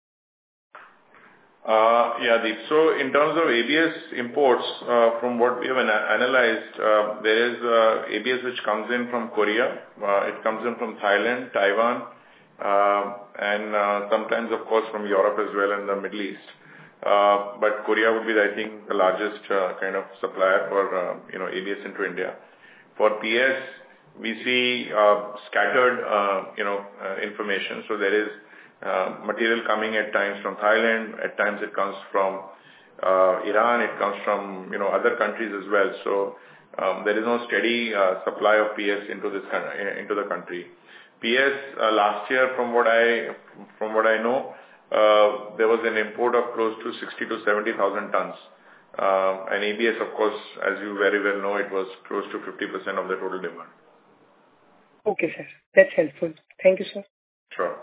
Uh, yeah, Deep. So in terms of A B S imports, uh, from what we have ana- analyzed, uh, there is uh, A B S which comes in from Korea. Uh, it comes in from Thailand, Taiwan, uh, and uh, sometimes, of course, from Europe as well and the Middle East. Uh, but Korea would be, I think, the largest uh, kind of supplier for, uh, you know, A B S into India. For P S, we see uh, scattered, uh, you know, uh, information. So there is uh, material coming at times from Thailand, at times it comes from uh, Iran, it comes from, you know, other countries as well. So um, there is no steady uh, supply of P S into this into the country. P S uh, last year, from what I from what I know. Uh, there was an import of close to sixty to seventy thousand tons. Uh, and A B S, of course, as you very well know, it was close to fifty percent of the total demand. Okay, sir. That's helpful. Thank you, sir. Sure.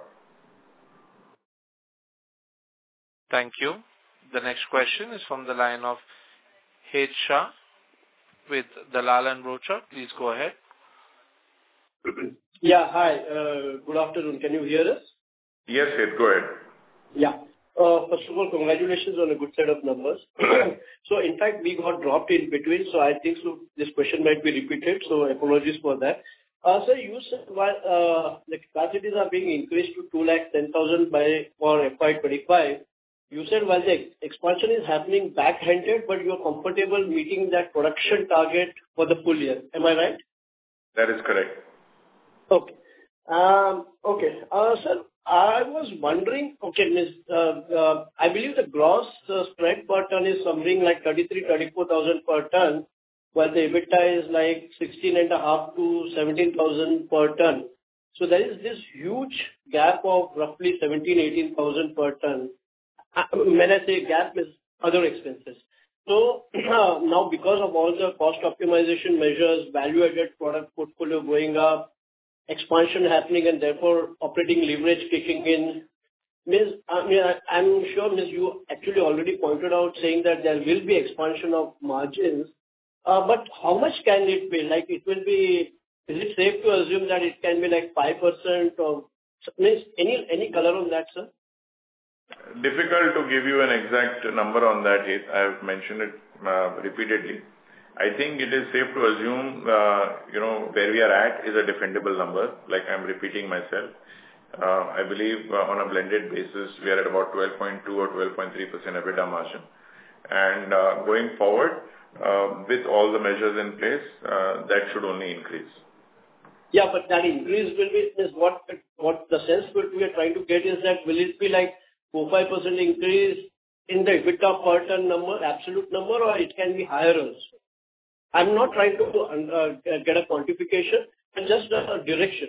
Thank you. The next question is from the line of Het Shah with Dalal and Broacha. Please go ahead. Yeah, hi. Uh, good afternoon. Can you hear us? Yes, Het, go ahead. Yeah. Uh, first of all, congratulations on a good set of numbers. So, in fact, we got dropped in between, so I think so this question might be repeated, so apologies for that. Uh, sir, you said while uh, the capacities are being increased to two lakh ten thousand by for F Y twenty-five, you said while the expansion is happening back-handed, but you are comfortable meeting that production target for the full year. Am I right? That is correct. Okay. Um, okay. Uh, sir, I was wondering, okay, miss, uh, uh, I believe the gross uh, spread per ton is something like thirty-three, thirty-four thousand per ton, while the EBITDA is like sixteen and a half to seventeen thousand per ton. So there is this huge gap of roughly seventeen, eighteen thousand per ton. Uh, when I say gap, is other expenses. So uh, now because of all the cost optimization measures, value-added product portfolio going up, expansion happening, and therefore operating leverage kicking in. Miz, I mean, I- I'm sure, Miz, you actually already pointed out saying that there will be expansion of margins. Uh, But how much can it be? Like, it will be... Is it safe to assume that it can be like five percent or... Miz, any any color on that, sir? Difficult to give you an exact number on that. It- I've mentioned it uh, repeatedly. I think it is safe to assume, uh, you know, where we are at is a defendable number, like I'm repeating myself. Uh, I believe uh, on a blended basis, we are at about twelve point two or twelve point three percent EBITDA margin. And uh, going forward, uh, with all the measures in place, uh, that should only increase. Yeah, but that increase will be, is what, what the sense what we are trying to get is that will it be like four to five percent increase in the EBITDA per ton number, absolute number, or it can be higher also? I'm not trying to uh, get a quantification, but just a direction.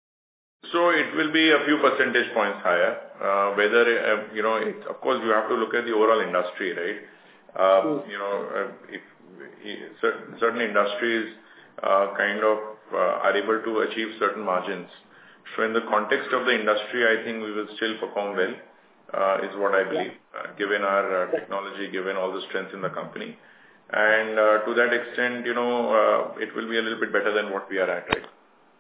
So it will be a few percentage points higher. Uh, whether, uh, you know, it, of course, you have to look at the overall industry, right? Uh, mm. You know, uh, if, if certain, certain industries uh, kind of uh, are able to achieve certain margins. So in the context of the industry, I think we will still perform well, uh, is what I believe, uh, given our uh, technology, given all the strengths in the company. And uh, to that extent, you know, uh, it will be a little bit better than what we are at, right?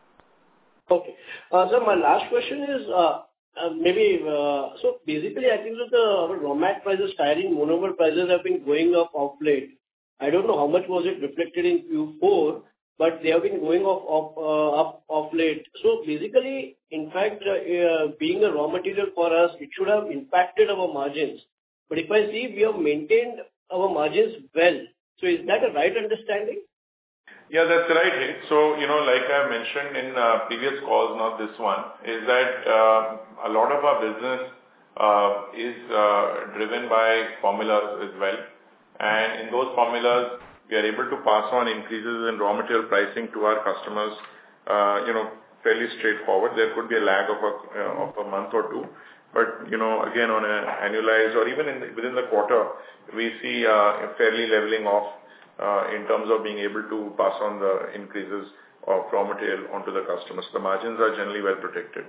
Okay. Uh, sir, my last question is, uh, uh, maybe, uh, so basically I think that the our raw mat prices, styrene monomer prices have been going up of late. I don't know how much was it reflected in Q four, but they have been going off, off, uh, up of late. So basically, in fact, uh, uh, being a raw material for us, it should have impacted our margins. But if I see, we have maintained our margins well. So is that a right understanding? Yeah, that's right. So, you know, like I mentioned in uh, previous calls, not this one, is that uh, a lot of our business uh, is uh, driven by formulas as well. And in those formulas, we are able to pass on increases in raw material pricing to our customers, uh, you know, fairly straightforward. There could be a lag of a, uh, of a month or two. But, you know, again, on an annualized or even in the, within the quarter, we see uh, a fairly leveling off uh, in terms of being able to pass on the increases of raw material onto the customers. The margins are generally well protected.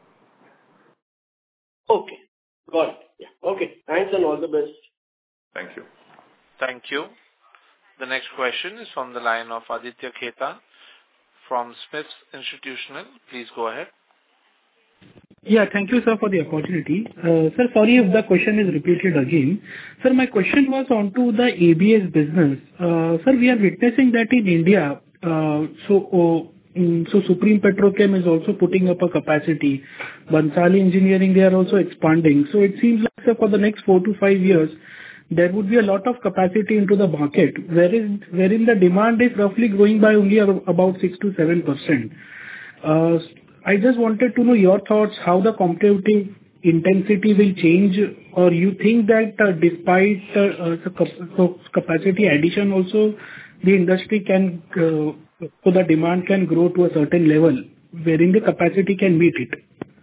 Okay. Got it. Yeah. Okay. Thanks and all the best. Thank you. Thank you. The next question is from the line of Aditya Khetan from Smith's Institutional. Please go ahead. Yeah, thank you, sir, for the opportunity. Uh, sir, sorry if the question is repeated again. Sir, my question was onto the A B S business. Uh, sir, we are witnessing that in India, uh, so uh, so Supreme Petrochem is also putting up a capacity. Bansali Engineering, they are also expanding. So it seems like, sir, for the next four to five years, there would be a lot of capacity into the market, wherein, wherein the demand is roughly growing by only about six to seven percent. Uh, I just wanted to know your thoughts, how the competitive intensity will change, or you think that uh, despite uh, the capacity addition also, the industry can, uh, so the demand can grow to a certain level, wherein the capacity can meet it?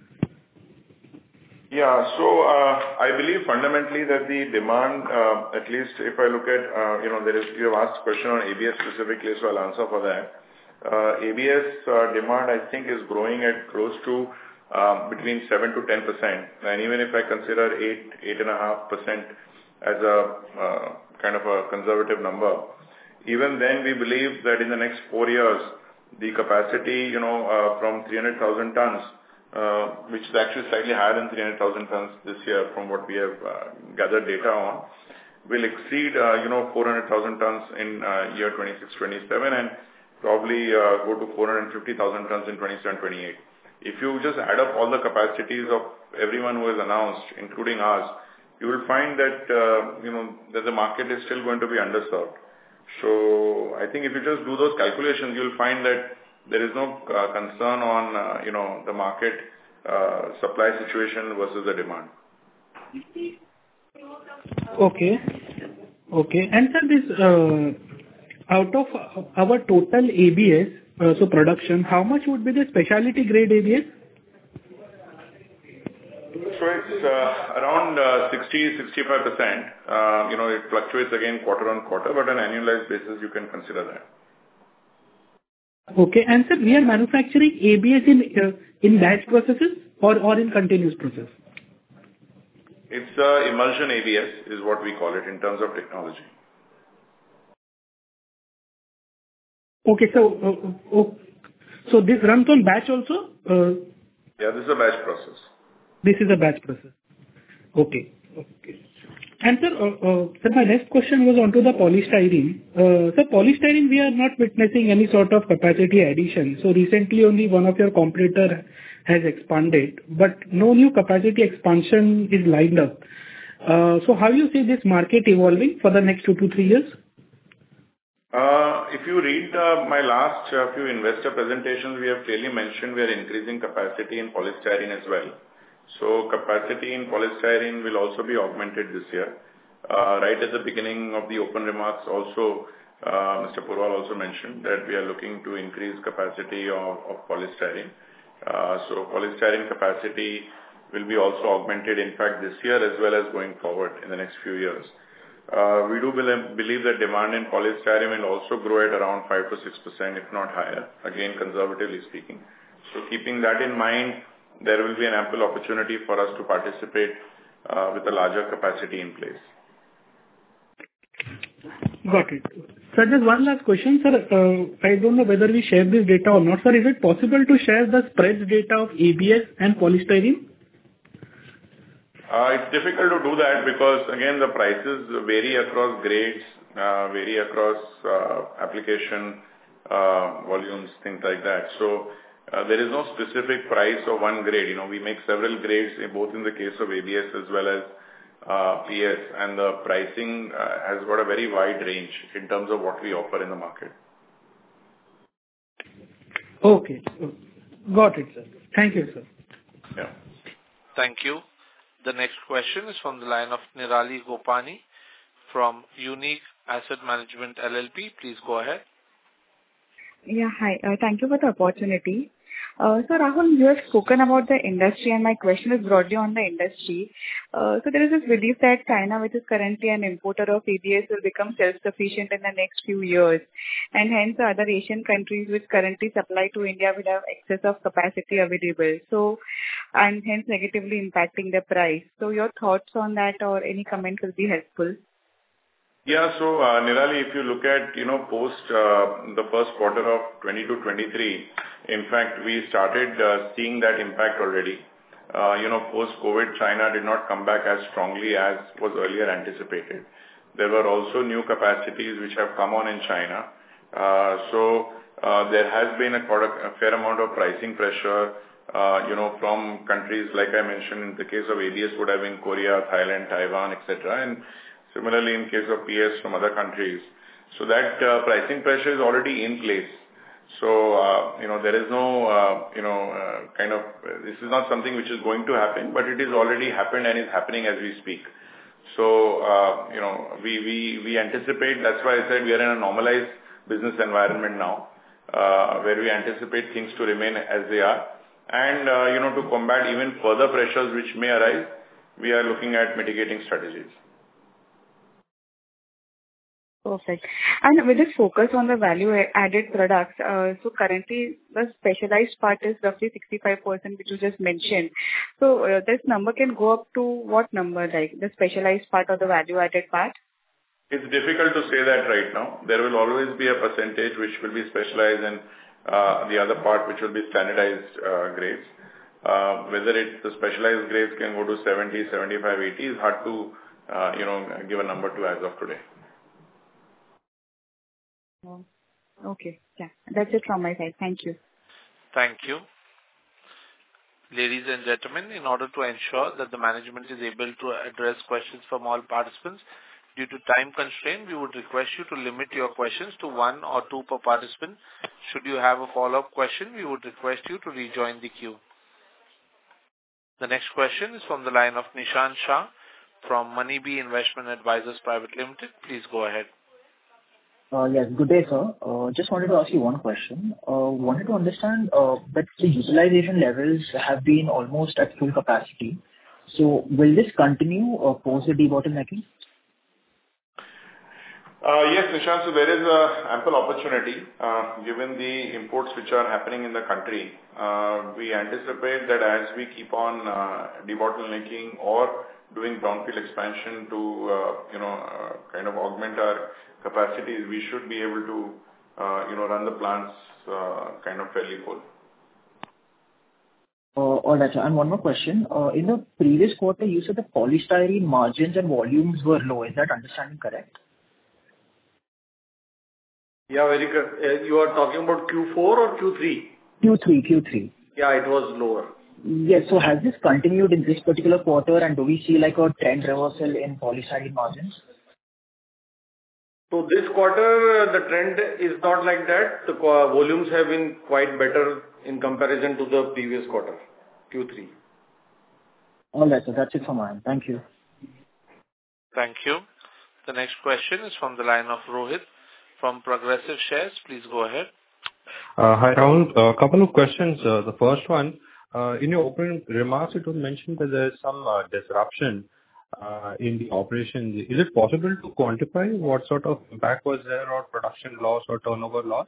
Yeah. So, uh, I believe fundamentally that the demand, uh, at least if I look at, uh, you know, there is, you have asked a question on A B S specifically, so I'll answer for that. Uh, A B S uh, demand, I think, is growing at close to uh, between seven to ten percent. And even if I consider eight, eight point five percent as a uh, kind of a conservative number, even then we believe that in the next four years, the capacity, you know, uh, from three hundred thousand tons, uh, which is actually slightly higher than three hundred thousand tons this year from what we have uh, gathered data on, will exceed, uh, you know, four hundred thousand tons in uh, year twenty-six twenty-seven and probably uh, go to four hundred fifty thousand tons in twenty-seven twenty-eight. If you just add up all the capacities of everyone who has announced, including ours, you will find that, uh, you know, that the market is still going to be underserved. So I think if you just do those calculations, you'll find that there is no uh, concern on, uh, you know, the market uh, supply situation versus the demand. Okay. Okay. And sir, this, uh, out of our total A B S, uh, so production, how much would be the specialty grade A B S? So it's uh, around uh, sixty to sixty-five percent. Uh, you know, it fluctuates again quarter on quarter, but on an annualized basis, you can consider that. Okay. And sir, we are manufacturing A B S in uh, in batch processes? or or in continuous process? It's uh, emulsion A B S is what we call it in terms of technology. Okay. So uh, oh, so this runs on batch also? Uh, Yeah, this is a batch process. This is a batch process. Okay. Okay. And sir, uh, uh, sir, my next question was onto the polystyrene. Uh, Sir, polystyrene, we are not witnessing any sort of capacity addition. So recently, only one of your competitor has expanded, but no new capacity expansion is lined up. Uh, So how you see this market evolving for the next two to three years? Uh, If you read uh, my last uh, few investor presentations, we have clearly mentioned we are increasing capacity in polystyrene as well. So capacity in polystyrene will also be augmented this year. Uh, Right at the beginning of the open remarks also, uh, Mister Purwal also mentioned that we are looking to increase capacity of of polystyrene. Uh, So polystyrene capacity will be also augmented, in fact, this year as well as going forward in the next few years. Uh, We do believe that demand in polystyrene will also grow at around five to six percent, if not higher, again, conservatively speaking. So keeping that in mind, there will be an ample opportunity for us to participate uh, with a larger capacity in place. Got it. Sir, just one last question, sir. Uh, I don't know whether we share this data or not. Sir, is it possible to share the spreads data of A B S and polystyrene? Uh, It's difficult to do that because, again, the prices vary across grades, uh, vary across uh, application uh, volumes, things like that. So uh, there is no specific price of one grade. You know, we make several grades, eh, both in the case of A B S as well as uh, P S, and the pricing uh, has got a very wide range in terms of what we offer in the market. Okay. Got it, sir. Thank you, sir. Yeah. Thank you. The next question is from the line of Nirali Gopani from Unique Asset Management L L P. Please go ahead. Yeah, hi. Uh, Thank you for the opportunity. Uh, So Rahul, you have spoken about the industry, and my question is broadly on the industry. Uh, So there is this belief that China, which is currently an importer of A B S, will become self-sufficient in the next few years, and hence the other Asian countries which currently supply to India will have excess of capacity available, so, and hence negatively impacting the price. So your thoughts on that or any comment will be helpful. Yeah. So, uh, Nirali, if you look at, you know, post uh, the first quarter of twenty-two twenty-three, in fact, we started uh, seeing that impact already. Uh, you know, post-COVID, China did not come back as strongly as was earlier anticipated. There were also new capacities which have come on in China. Uh, so, uh, there has been a, a fair amount of pricing pressure, uh, you know, from countries like I mentioned, in the case of A B S would have been Korea, Thailand, Taiwan, et cetera. And similarly, in case of P S from other countries. So that uh, pricing pressure is already in place. So, uh, you know, there is no, uh, you know, uh, kind of, uh, this is not something which is going to happen, but it is already happened and is happening as we speak. So, uh, you know, we, we, we anticipate, that's why I said we are in a normalized business environment now, uh, where we anticipate things to remain as they are. And, uh, you know, to combat even further pressures which may arise, we are looking at mitigating strategies. Perfect. And with this focus on the value-added products, uh, so currently the specialized part is roughly sixty-five percent, which you just mentioned. So uh, this number can go up to what number, like the specialized part or the value-added part? It's difficult to say that right now. There will always be a percentage which will be specialized and uh, the other part which will be standardized uh, grades. Uh, whether it's the specialized grades can go to seventy, seventy-five, eighty is hard to, uh, you know, give a number to as of today. Okay. Yeah. That's it from my side. Thank you. Thank you. Ladies and gentlemen, in order to ensure that the management is able to address questions from all participants, due to time constraint, we would request you to limit your questions to one or two per participant. Should you have a follow-up question, we would request you to rejoin the queue. The next question is from the line of Nishan Shah from Moneybee Investment Advisors Private Limited. Please go ahead. Uh, Yes, good day, sir. Uh, Just wanted to ask you one question. Uh, Wanted to understand uh, that the utilization levels have been almost at full capacity. So will this continue uh, post the debottlenecking? Uh, yes, Nishant, so there is a ample opportunity, uh, given the imports which are happening in the country. Uh, we anticipate that as we keep on uh, debottlenecking or doing brownfield expansion to, uh, you know, uh, kind of augment our capacities, we should be able to, uh, you know, run the plants uh, kind of fairly full. Uh, all right, sir. And one more question. Uh, in the previous quarter, you said the polystyrene margins and volumes were low. Is that understanding correct? Yeah, very good. Uh, you are talking about Q four or Q three? Q three, Q three. Yeah, it was lower. Yes. So has this continued in this particular quarter, and do we see like a trend reversal in polystyrene margins? So this quarter, uh, the trend is not like that. The uh, volumes have been quite better in comparison to the previous quarter, Q three. All right, so that's it from mine. Thank you. Thank you. The next question is from the line of Rohit from Progressive Shares. Please go ahead. Uh, Hi, Rahul. A couple of questions. Uh, The first one, uh, in your opening remarks, it was mentioned that there is some uh, disruption uh, in the operations. Is it possible to quantify what sort of impact was there, or production loss or turnover loss?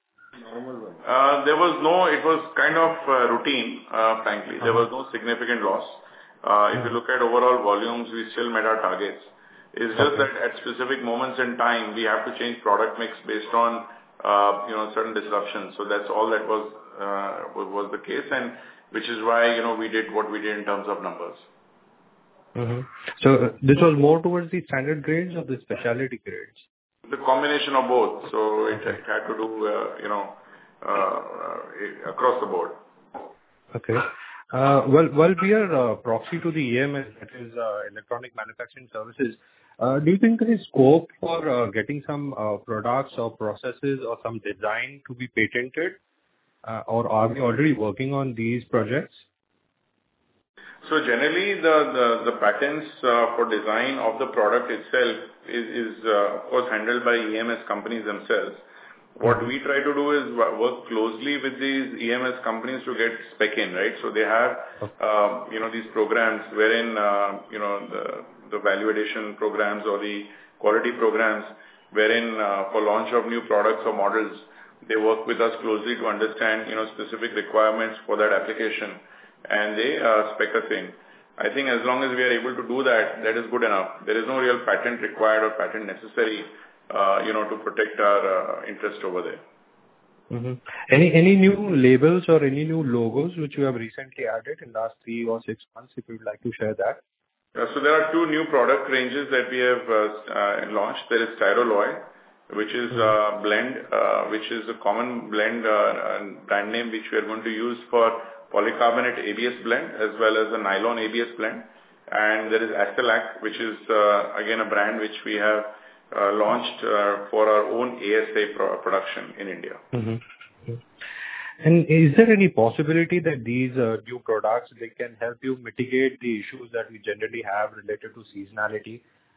Uh, There was no, it was kind of uh, routine, uh, frankly. There was no significant loss. Uh, If you look at overall volumes, we still met our targets. It's just that at specific moments in time, we have to change product mix based on, uh, you know, certain disruptions. So that's all that was uh, was the case, and which is why, you know, we did what we did in terms of numbers. Mm-hmm. So uh, this was more towards the standard grades or the specialty grades? The combination of both. So it, it had to do, uh, you know, uh, uh, across the board. Okay. Uh, Well, well, we are uh, proxy to the E M S, that is, uh, Electronic Manufacturing Services. Uh, Do you think there is scope for uh, getting some uh, products or processes or some design to be patented? Uh, Or are we already working on these projects? So generally, the the the patents uh, for design of the product itself is, is uh, of course, handled by E M S companies themselves. What we try to do is wo- work closely with these E M S companies to get spec in, right? So they have, uh, you know, these programs wherein, uh, you know, the the value addition programs or the quality programs, wherein uh, for launch of new products or models, they work with us closely to understand, you know, specific requirements for that application, and they uh, spec us in. I think as long as we are able to do that, that is good enough. There is no real patent required or patent necessary, uh, you know, to protect our uh, interest over there. Mm-hmm. Any any new labels or any new logos which you have recently added in last three or six months, if you would like to share that? Uh, so there are two new product ranges that we have uh, uh, launched. There is Styroloy, which is a blend, uh, which is a common blend uh, and brand name which we are going to use for polycarbonate A B S blend as well as a nylon A B S blend. And there is Astelac, which is uh, again a brand which we have uh, launched uh, for our own A S A pro- production in India. Mm-hmm. And is there any possibility that these uh, new products, they can help you mitigate the issues that we generally have related to seasonality?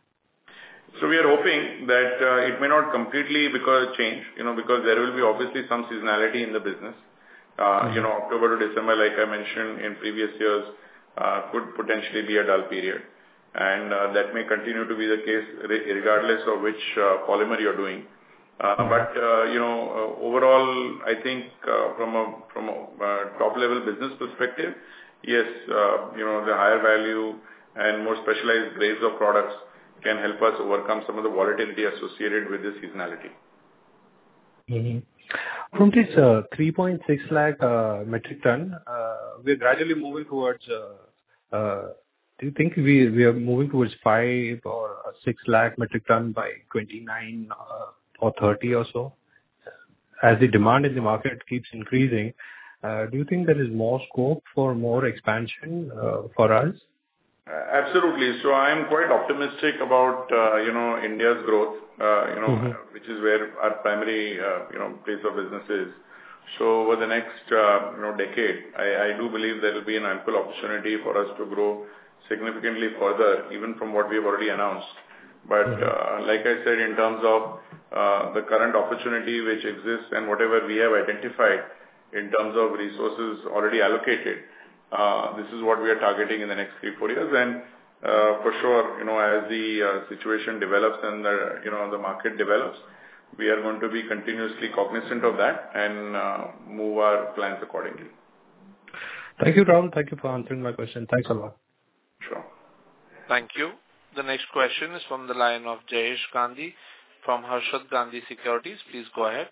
So we are hoping that uh, it may not completely because change, you know, because there will be obviously some seasonality in the business. Uh, mm-hmm. You know, October to December, like I mentioned in previous years, uh, could potentially be a dull period. And uh, that may continue to be the case re- regardless of which uh, polymer you're doing. Uh, mm-hmm. But, uh, you know, uh, overall, I think uh, from a, from a uh, top-level business perspective, yes, uh, you know, the higher value and more specialized grades of products can help us overcome some of the volatility associated with this seasonality. Mm-hmm. From this uh, three point six lakh uh, metric ton, uh, we are gradually moving towards, uh, uh, do you think we, we are moving towards five or six lakh metric ton by twenty-nine uh, or thirty or so? As the demand in the market keeps increasing, uh, do you think there is more scope for more expansion uh, for us? Absolutely. So I am quite optimistic about, uh, you know, India's growth, uh, you know, mm-hmm. which is where our primary, uh, you know, place of business is. So over the next, uh, you know, decade, I, I do believe there will be an ample opportunity for us to grow significantly further, even from what we have already announced. But uh, like I said, in terms of uh, the current opportunity which exists and whatever we have identified in terms of resources already allocated, Uh, this is what we are targeting in the next three, four years. And uh, for sure, you know, as the uh, situation develops and the, you know, the market develops, we are going to be continuously cognizant of that and uh, move our plans accordingly. Thank you, Rahul. Thank you for answering my question. Thanks a lot. Sure. Thank you. The next question is from the line of Jayesh Gandhi from Harshad Gandhi Securities. Please go ahead.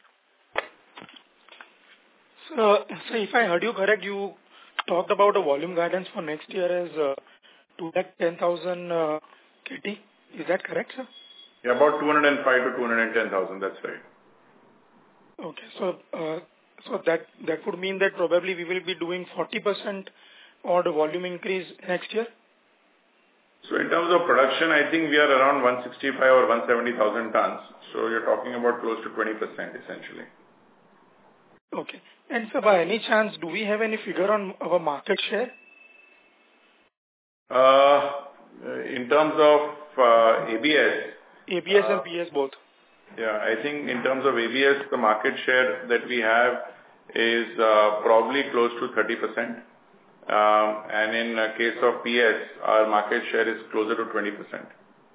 So, so if I heard you correct, you talked about a volume guidance for next year as uh, two lakh ten thousand uh, K T. Is that correct, sir? Yeah, about two hundred five to two hundred ten thousand. That's right. Okay. So, uh, so that that would mean that probably we will be doing forty percent or the volume increase next year? So in terms of production, I think we are around one sixty-five or one seventy thousand tons. So you're talking about close to twenty percent essentially. Okay. And so by any chance, do we have any figure on our market share? Uh, in terms of uh, A B S. A B S uh, and P S both. Yeah, I think in terms of A B S, the market share that we have is uh, probably close to thirty percent. Um, and in uh, case of P S, our market share is closer to twenty percent.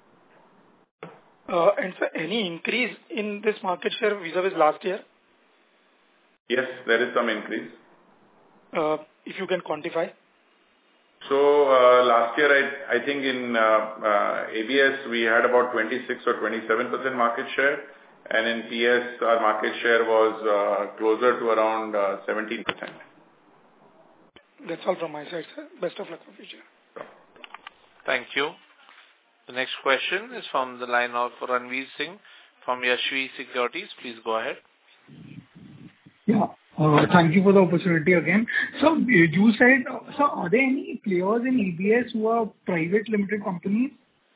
Uh, and so any increase in this market share vis-a-vis last year? Yes, there is some increase. Uh, if you can quantify. So uh, last year, I, I think in uh, uh, A B S, we had about twenty-six or twenty-seven percent market share. And in P S, our market share was uh, closer to around uh, seventeen percent. That's all from my side, sir. Best of luck for future. Thank you. The next question is from the line of Ranveer Singh from Yashvi Securities. Please go ahead. Yeah. Uh, thank you for the opportunity again. So you said, so are there any players in A B S who are private limited companies?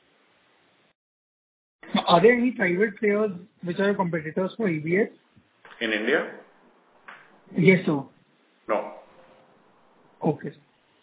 Are there any private players which are competitors for A B S? In India? Yes, sir. No. Okay.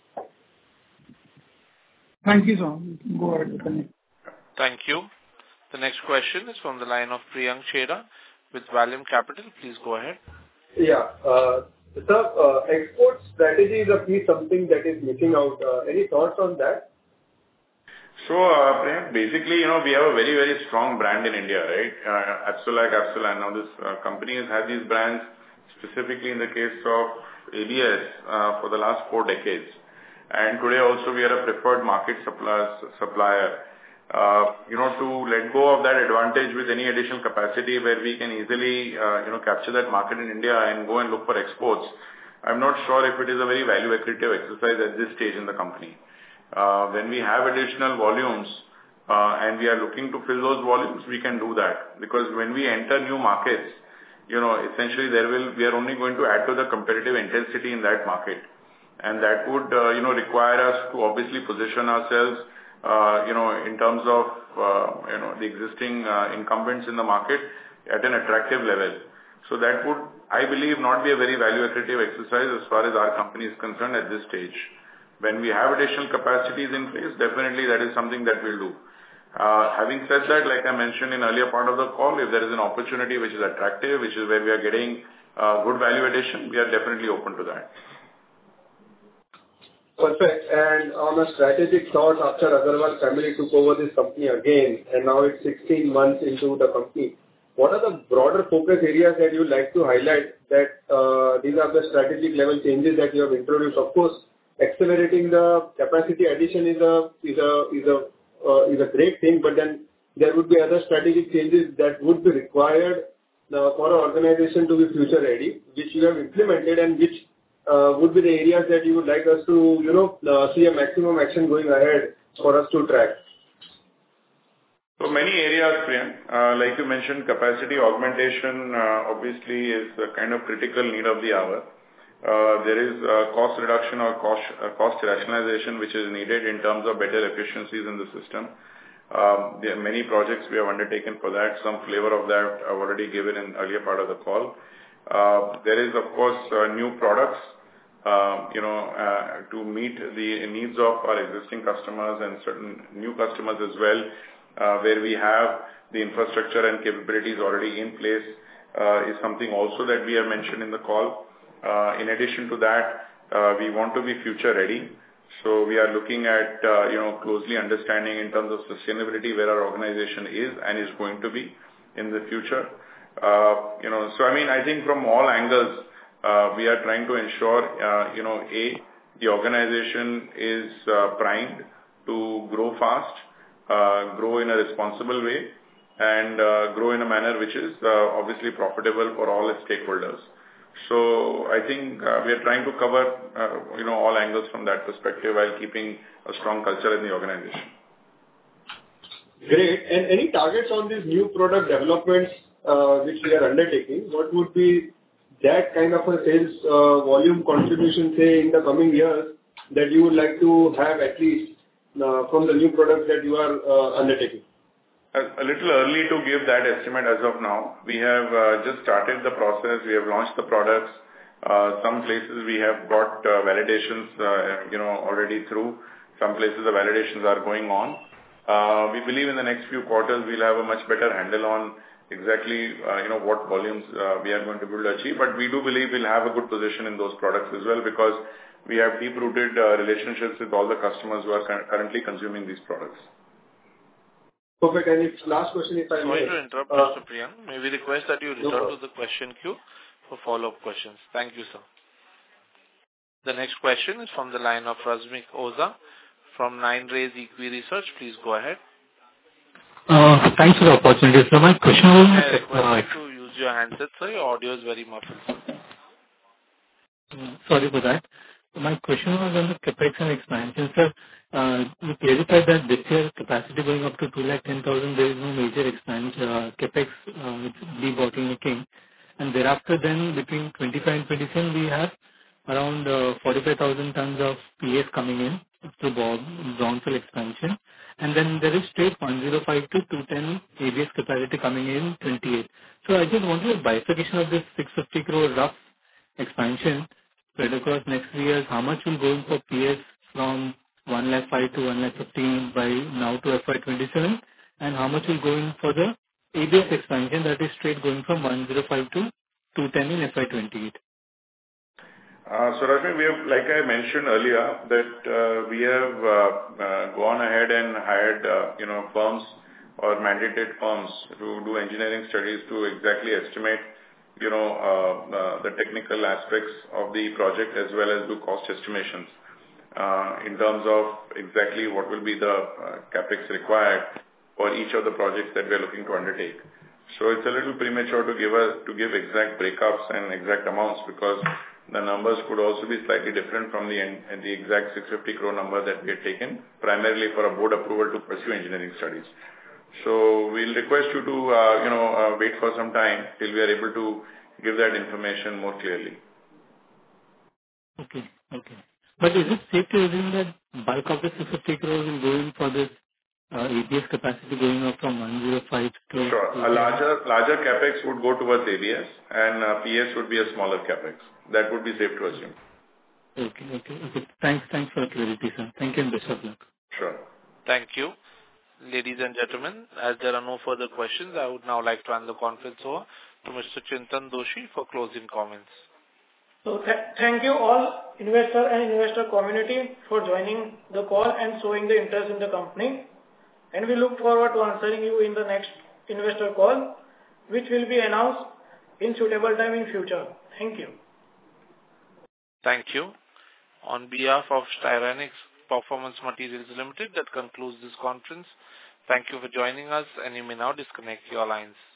Thank you, sir. Go ahead with the next. Thank you. The next question is from the line of Priyank Chheda with Valium Capital. Please go ahead. Yeah. Uh, sir, uh, export strategy is a piece, something that is missing out. Uh, any thoughts on that? So, uh, Priyank, basically, you know, we have a very, very strong brand in India, right? Uh, Absolac, Absolan. Now, this uh, company has had these brands specifically in the case of A B S uh, for the last four decades. And today also we are a preferred market supplier. Uh, you know, to let go of that advantage with any additional capacity where we can easily, uh, you know, capture that market in India and go and look for exports. I'm not sure if it is a very value accretive exercise at this stage in the company. Uh, when we have additional volumes uh, and we are looking to fill those volumes, we can do that. Because when we enter new markets, you know, essentially there will, we are only going to add to the competitive intensity in that market. And that would, uh, you know, require us to obviously position ourselves, uh, you know, in terms of, uh, you know, the existing uh, incumbents in the market at an attractive level. So that would, I believe, not be a very value accretive exercise as far as our company is concerned at this stage. When we have additional capacities in place, definitely that is something that we'll do. Uh, having said that, like I mentioned in earlier part of the call, if there is an opportunity which is attractive, which is where we are getting uh, good value addition, we are definitely open to that. Perfect. And on a strategic thought, after Agarwal family took over this company again, and now it's sixteen months into the company, what are the broader focus areas that you like to highlight that uh, these are the strategic level changes that you have introduced? Of course, accelerating the capacity addition is a is a is a uh, is a great thing, but then there would be other strategic changes that would be required uh, for an organization to be future ready, which you have implemented and which uh, would be the areas that you would like us to, you know, uh, see a maximum action going ahead for us to track. So many areas, Priyank. Uh, like you mentioned, capacity augmentation uh, obviously is a kind of critical need of the hour. Uh, there is uh, cost reduction or cost, uh, cost rationalization which is needed in terms of better efficiencies in the system. Um, there are many projects we have undertaken for that. Some flavor of that I've already given in earlier part of the call. Uh, there is, of course, uh, new products, uh, you know, uh, to meet the needs of our existing customers and certain new customers as well, uh, where we have the infrastructure and capabilities already in place, uh, is something also that we have mentioned in the call. Uh, in addition to that, uh, we want to be future ready. So we are looking at, uh, you know, closely understanding in terms of sustainability where our organization is and is going to be in the future. Uh, you know, so I mean, I think from all angles, uh, we are trying to ensure, uh, you know, A, the organization is uh, primed to grow fast, uh, grow in a responsible way, and uh, grow in a manner which is uh, obviously profitable for all its stakeholders. So I think uh, we are trying to cover, uh, you know, all angles from that perspective while keeping a strong culture in the organization. Great. And any targets on these new product developments uh, which we are undertaking? What would be that kind of a sales uh, volume contribution, say, in the coming years that you would like to have at least uh, from the new products that you are uh, undertaking? A little early to give that estimate as of now. We have uh, just started the process. We have launched the products. Uh, some places we have got uh, validations, uh, you know, already through. Some places the validations are going on. Uh, we believe in the next few quarters we'll have a much better handle on exactly, uh, you know, what volumes uh, we are going to be able to achieve. But we do believe we'll have a good position in those products as well because we have deep-rooted uh, relationships with all the customers who are currently consuming these products. Perfect. And it's last question, if I may. Sorry to interrupt, uh, Mister Priyank. May we request that you return no to the question queue for follow-up questions. Thank you, sir. The next question is from the line of Razmik Oza from Nine Rays Equi Research. Please go ahead. Uh, thanks for the opportunity. So my question was... I request you to use your handset, sir. Your audio is very muffled. Uh, sorry for that. My question was on the capex and expansion, sir. Uh, you clarified that this year capacity going up to two lakh ten thousand, there is no major expansion, uh, capex, uh, with debottlenecking. And thereafter then between twenty-five and twenty-seven we have around uh, forty-five thousand tons of P S coming in through brownfield expansion. And then there is straight one oh five to two ten A B S capacity coming in twenty-eight. So I just wanted a bifurcation of this six hundred fifty crore rough expansion spread across next three years. How much will go in for P S from one lakh five to one lakh fifteen by now to F Y twenty-seven, and how much will go in for the A B S expansion that is straight going from one oh five to two ten in F Y twenty-eight? Uh, so, Rashmi, we have, like I mentioned earlier, that uh, we have uh, uh, gone ahead and hired, uh, you know, firms or mandated firms to do engineering studies to exactly estimate, you know, uh, uh, the technical aspects of the project as well as do cost estimations uh, in terms of exactly what will be the uh, capex required for each of the projects that we are looking to undertake. So it's a little premature to give us to give exact breakups and exact amounts because the numbers could also be slightly different from the the exact six hundred fifty crore number that we had taken, primarily for a board approval to pursue engineering studies. So we'll request you to, uh, you know, uh, wait for some time till we are able to give that information more clearly. Okay, okay. But is it safe to assume that bulk of the six hundred fifty crores will go in for this uh, A B S capacity going up from one oh five to... Sure. A larger larger capex would go towards A B S and uh, P S would be a smaller capex. That would be safe to assume. Okay, okay, okay. Thanks, thanks for the clarity, sir. Thank you and best of luck. Sure. Thank you. Ladies and gentlemen, as there are no further questions, I would now like to hand the conference over to Mister Chintan Doshi for closing comments. So th- thank you all investor and investor community for joining the call and showing the interest in the company. And we look forward to answering you in the next investor call, which will be announced in suitable time in future. Thank you. Thank you. On behalf of Styrenix Performance Materials Limited, that concludes this conference. Thank you for joining us, and you may now disconnect your lines.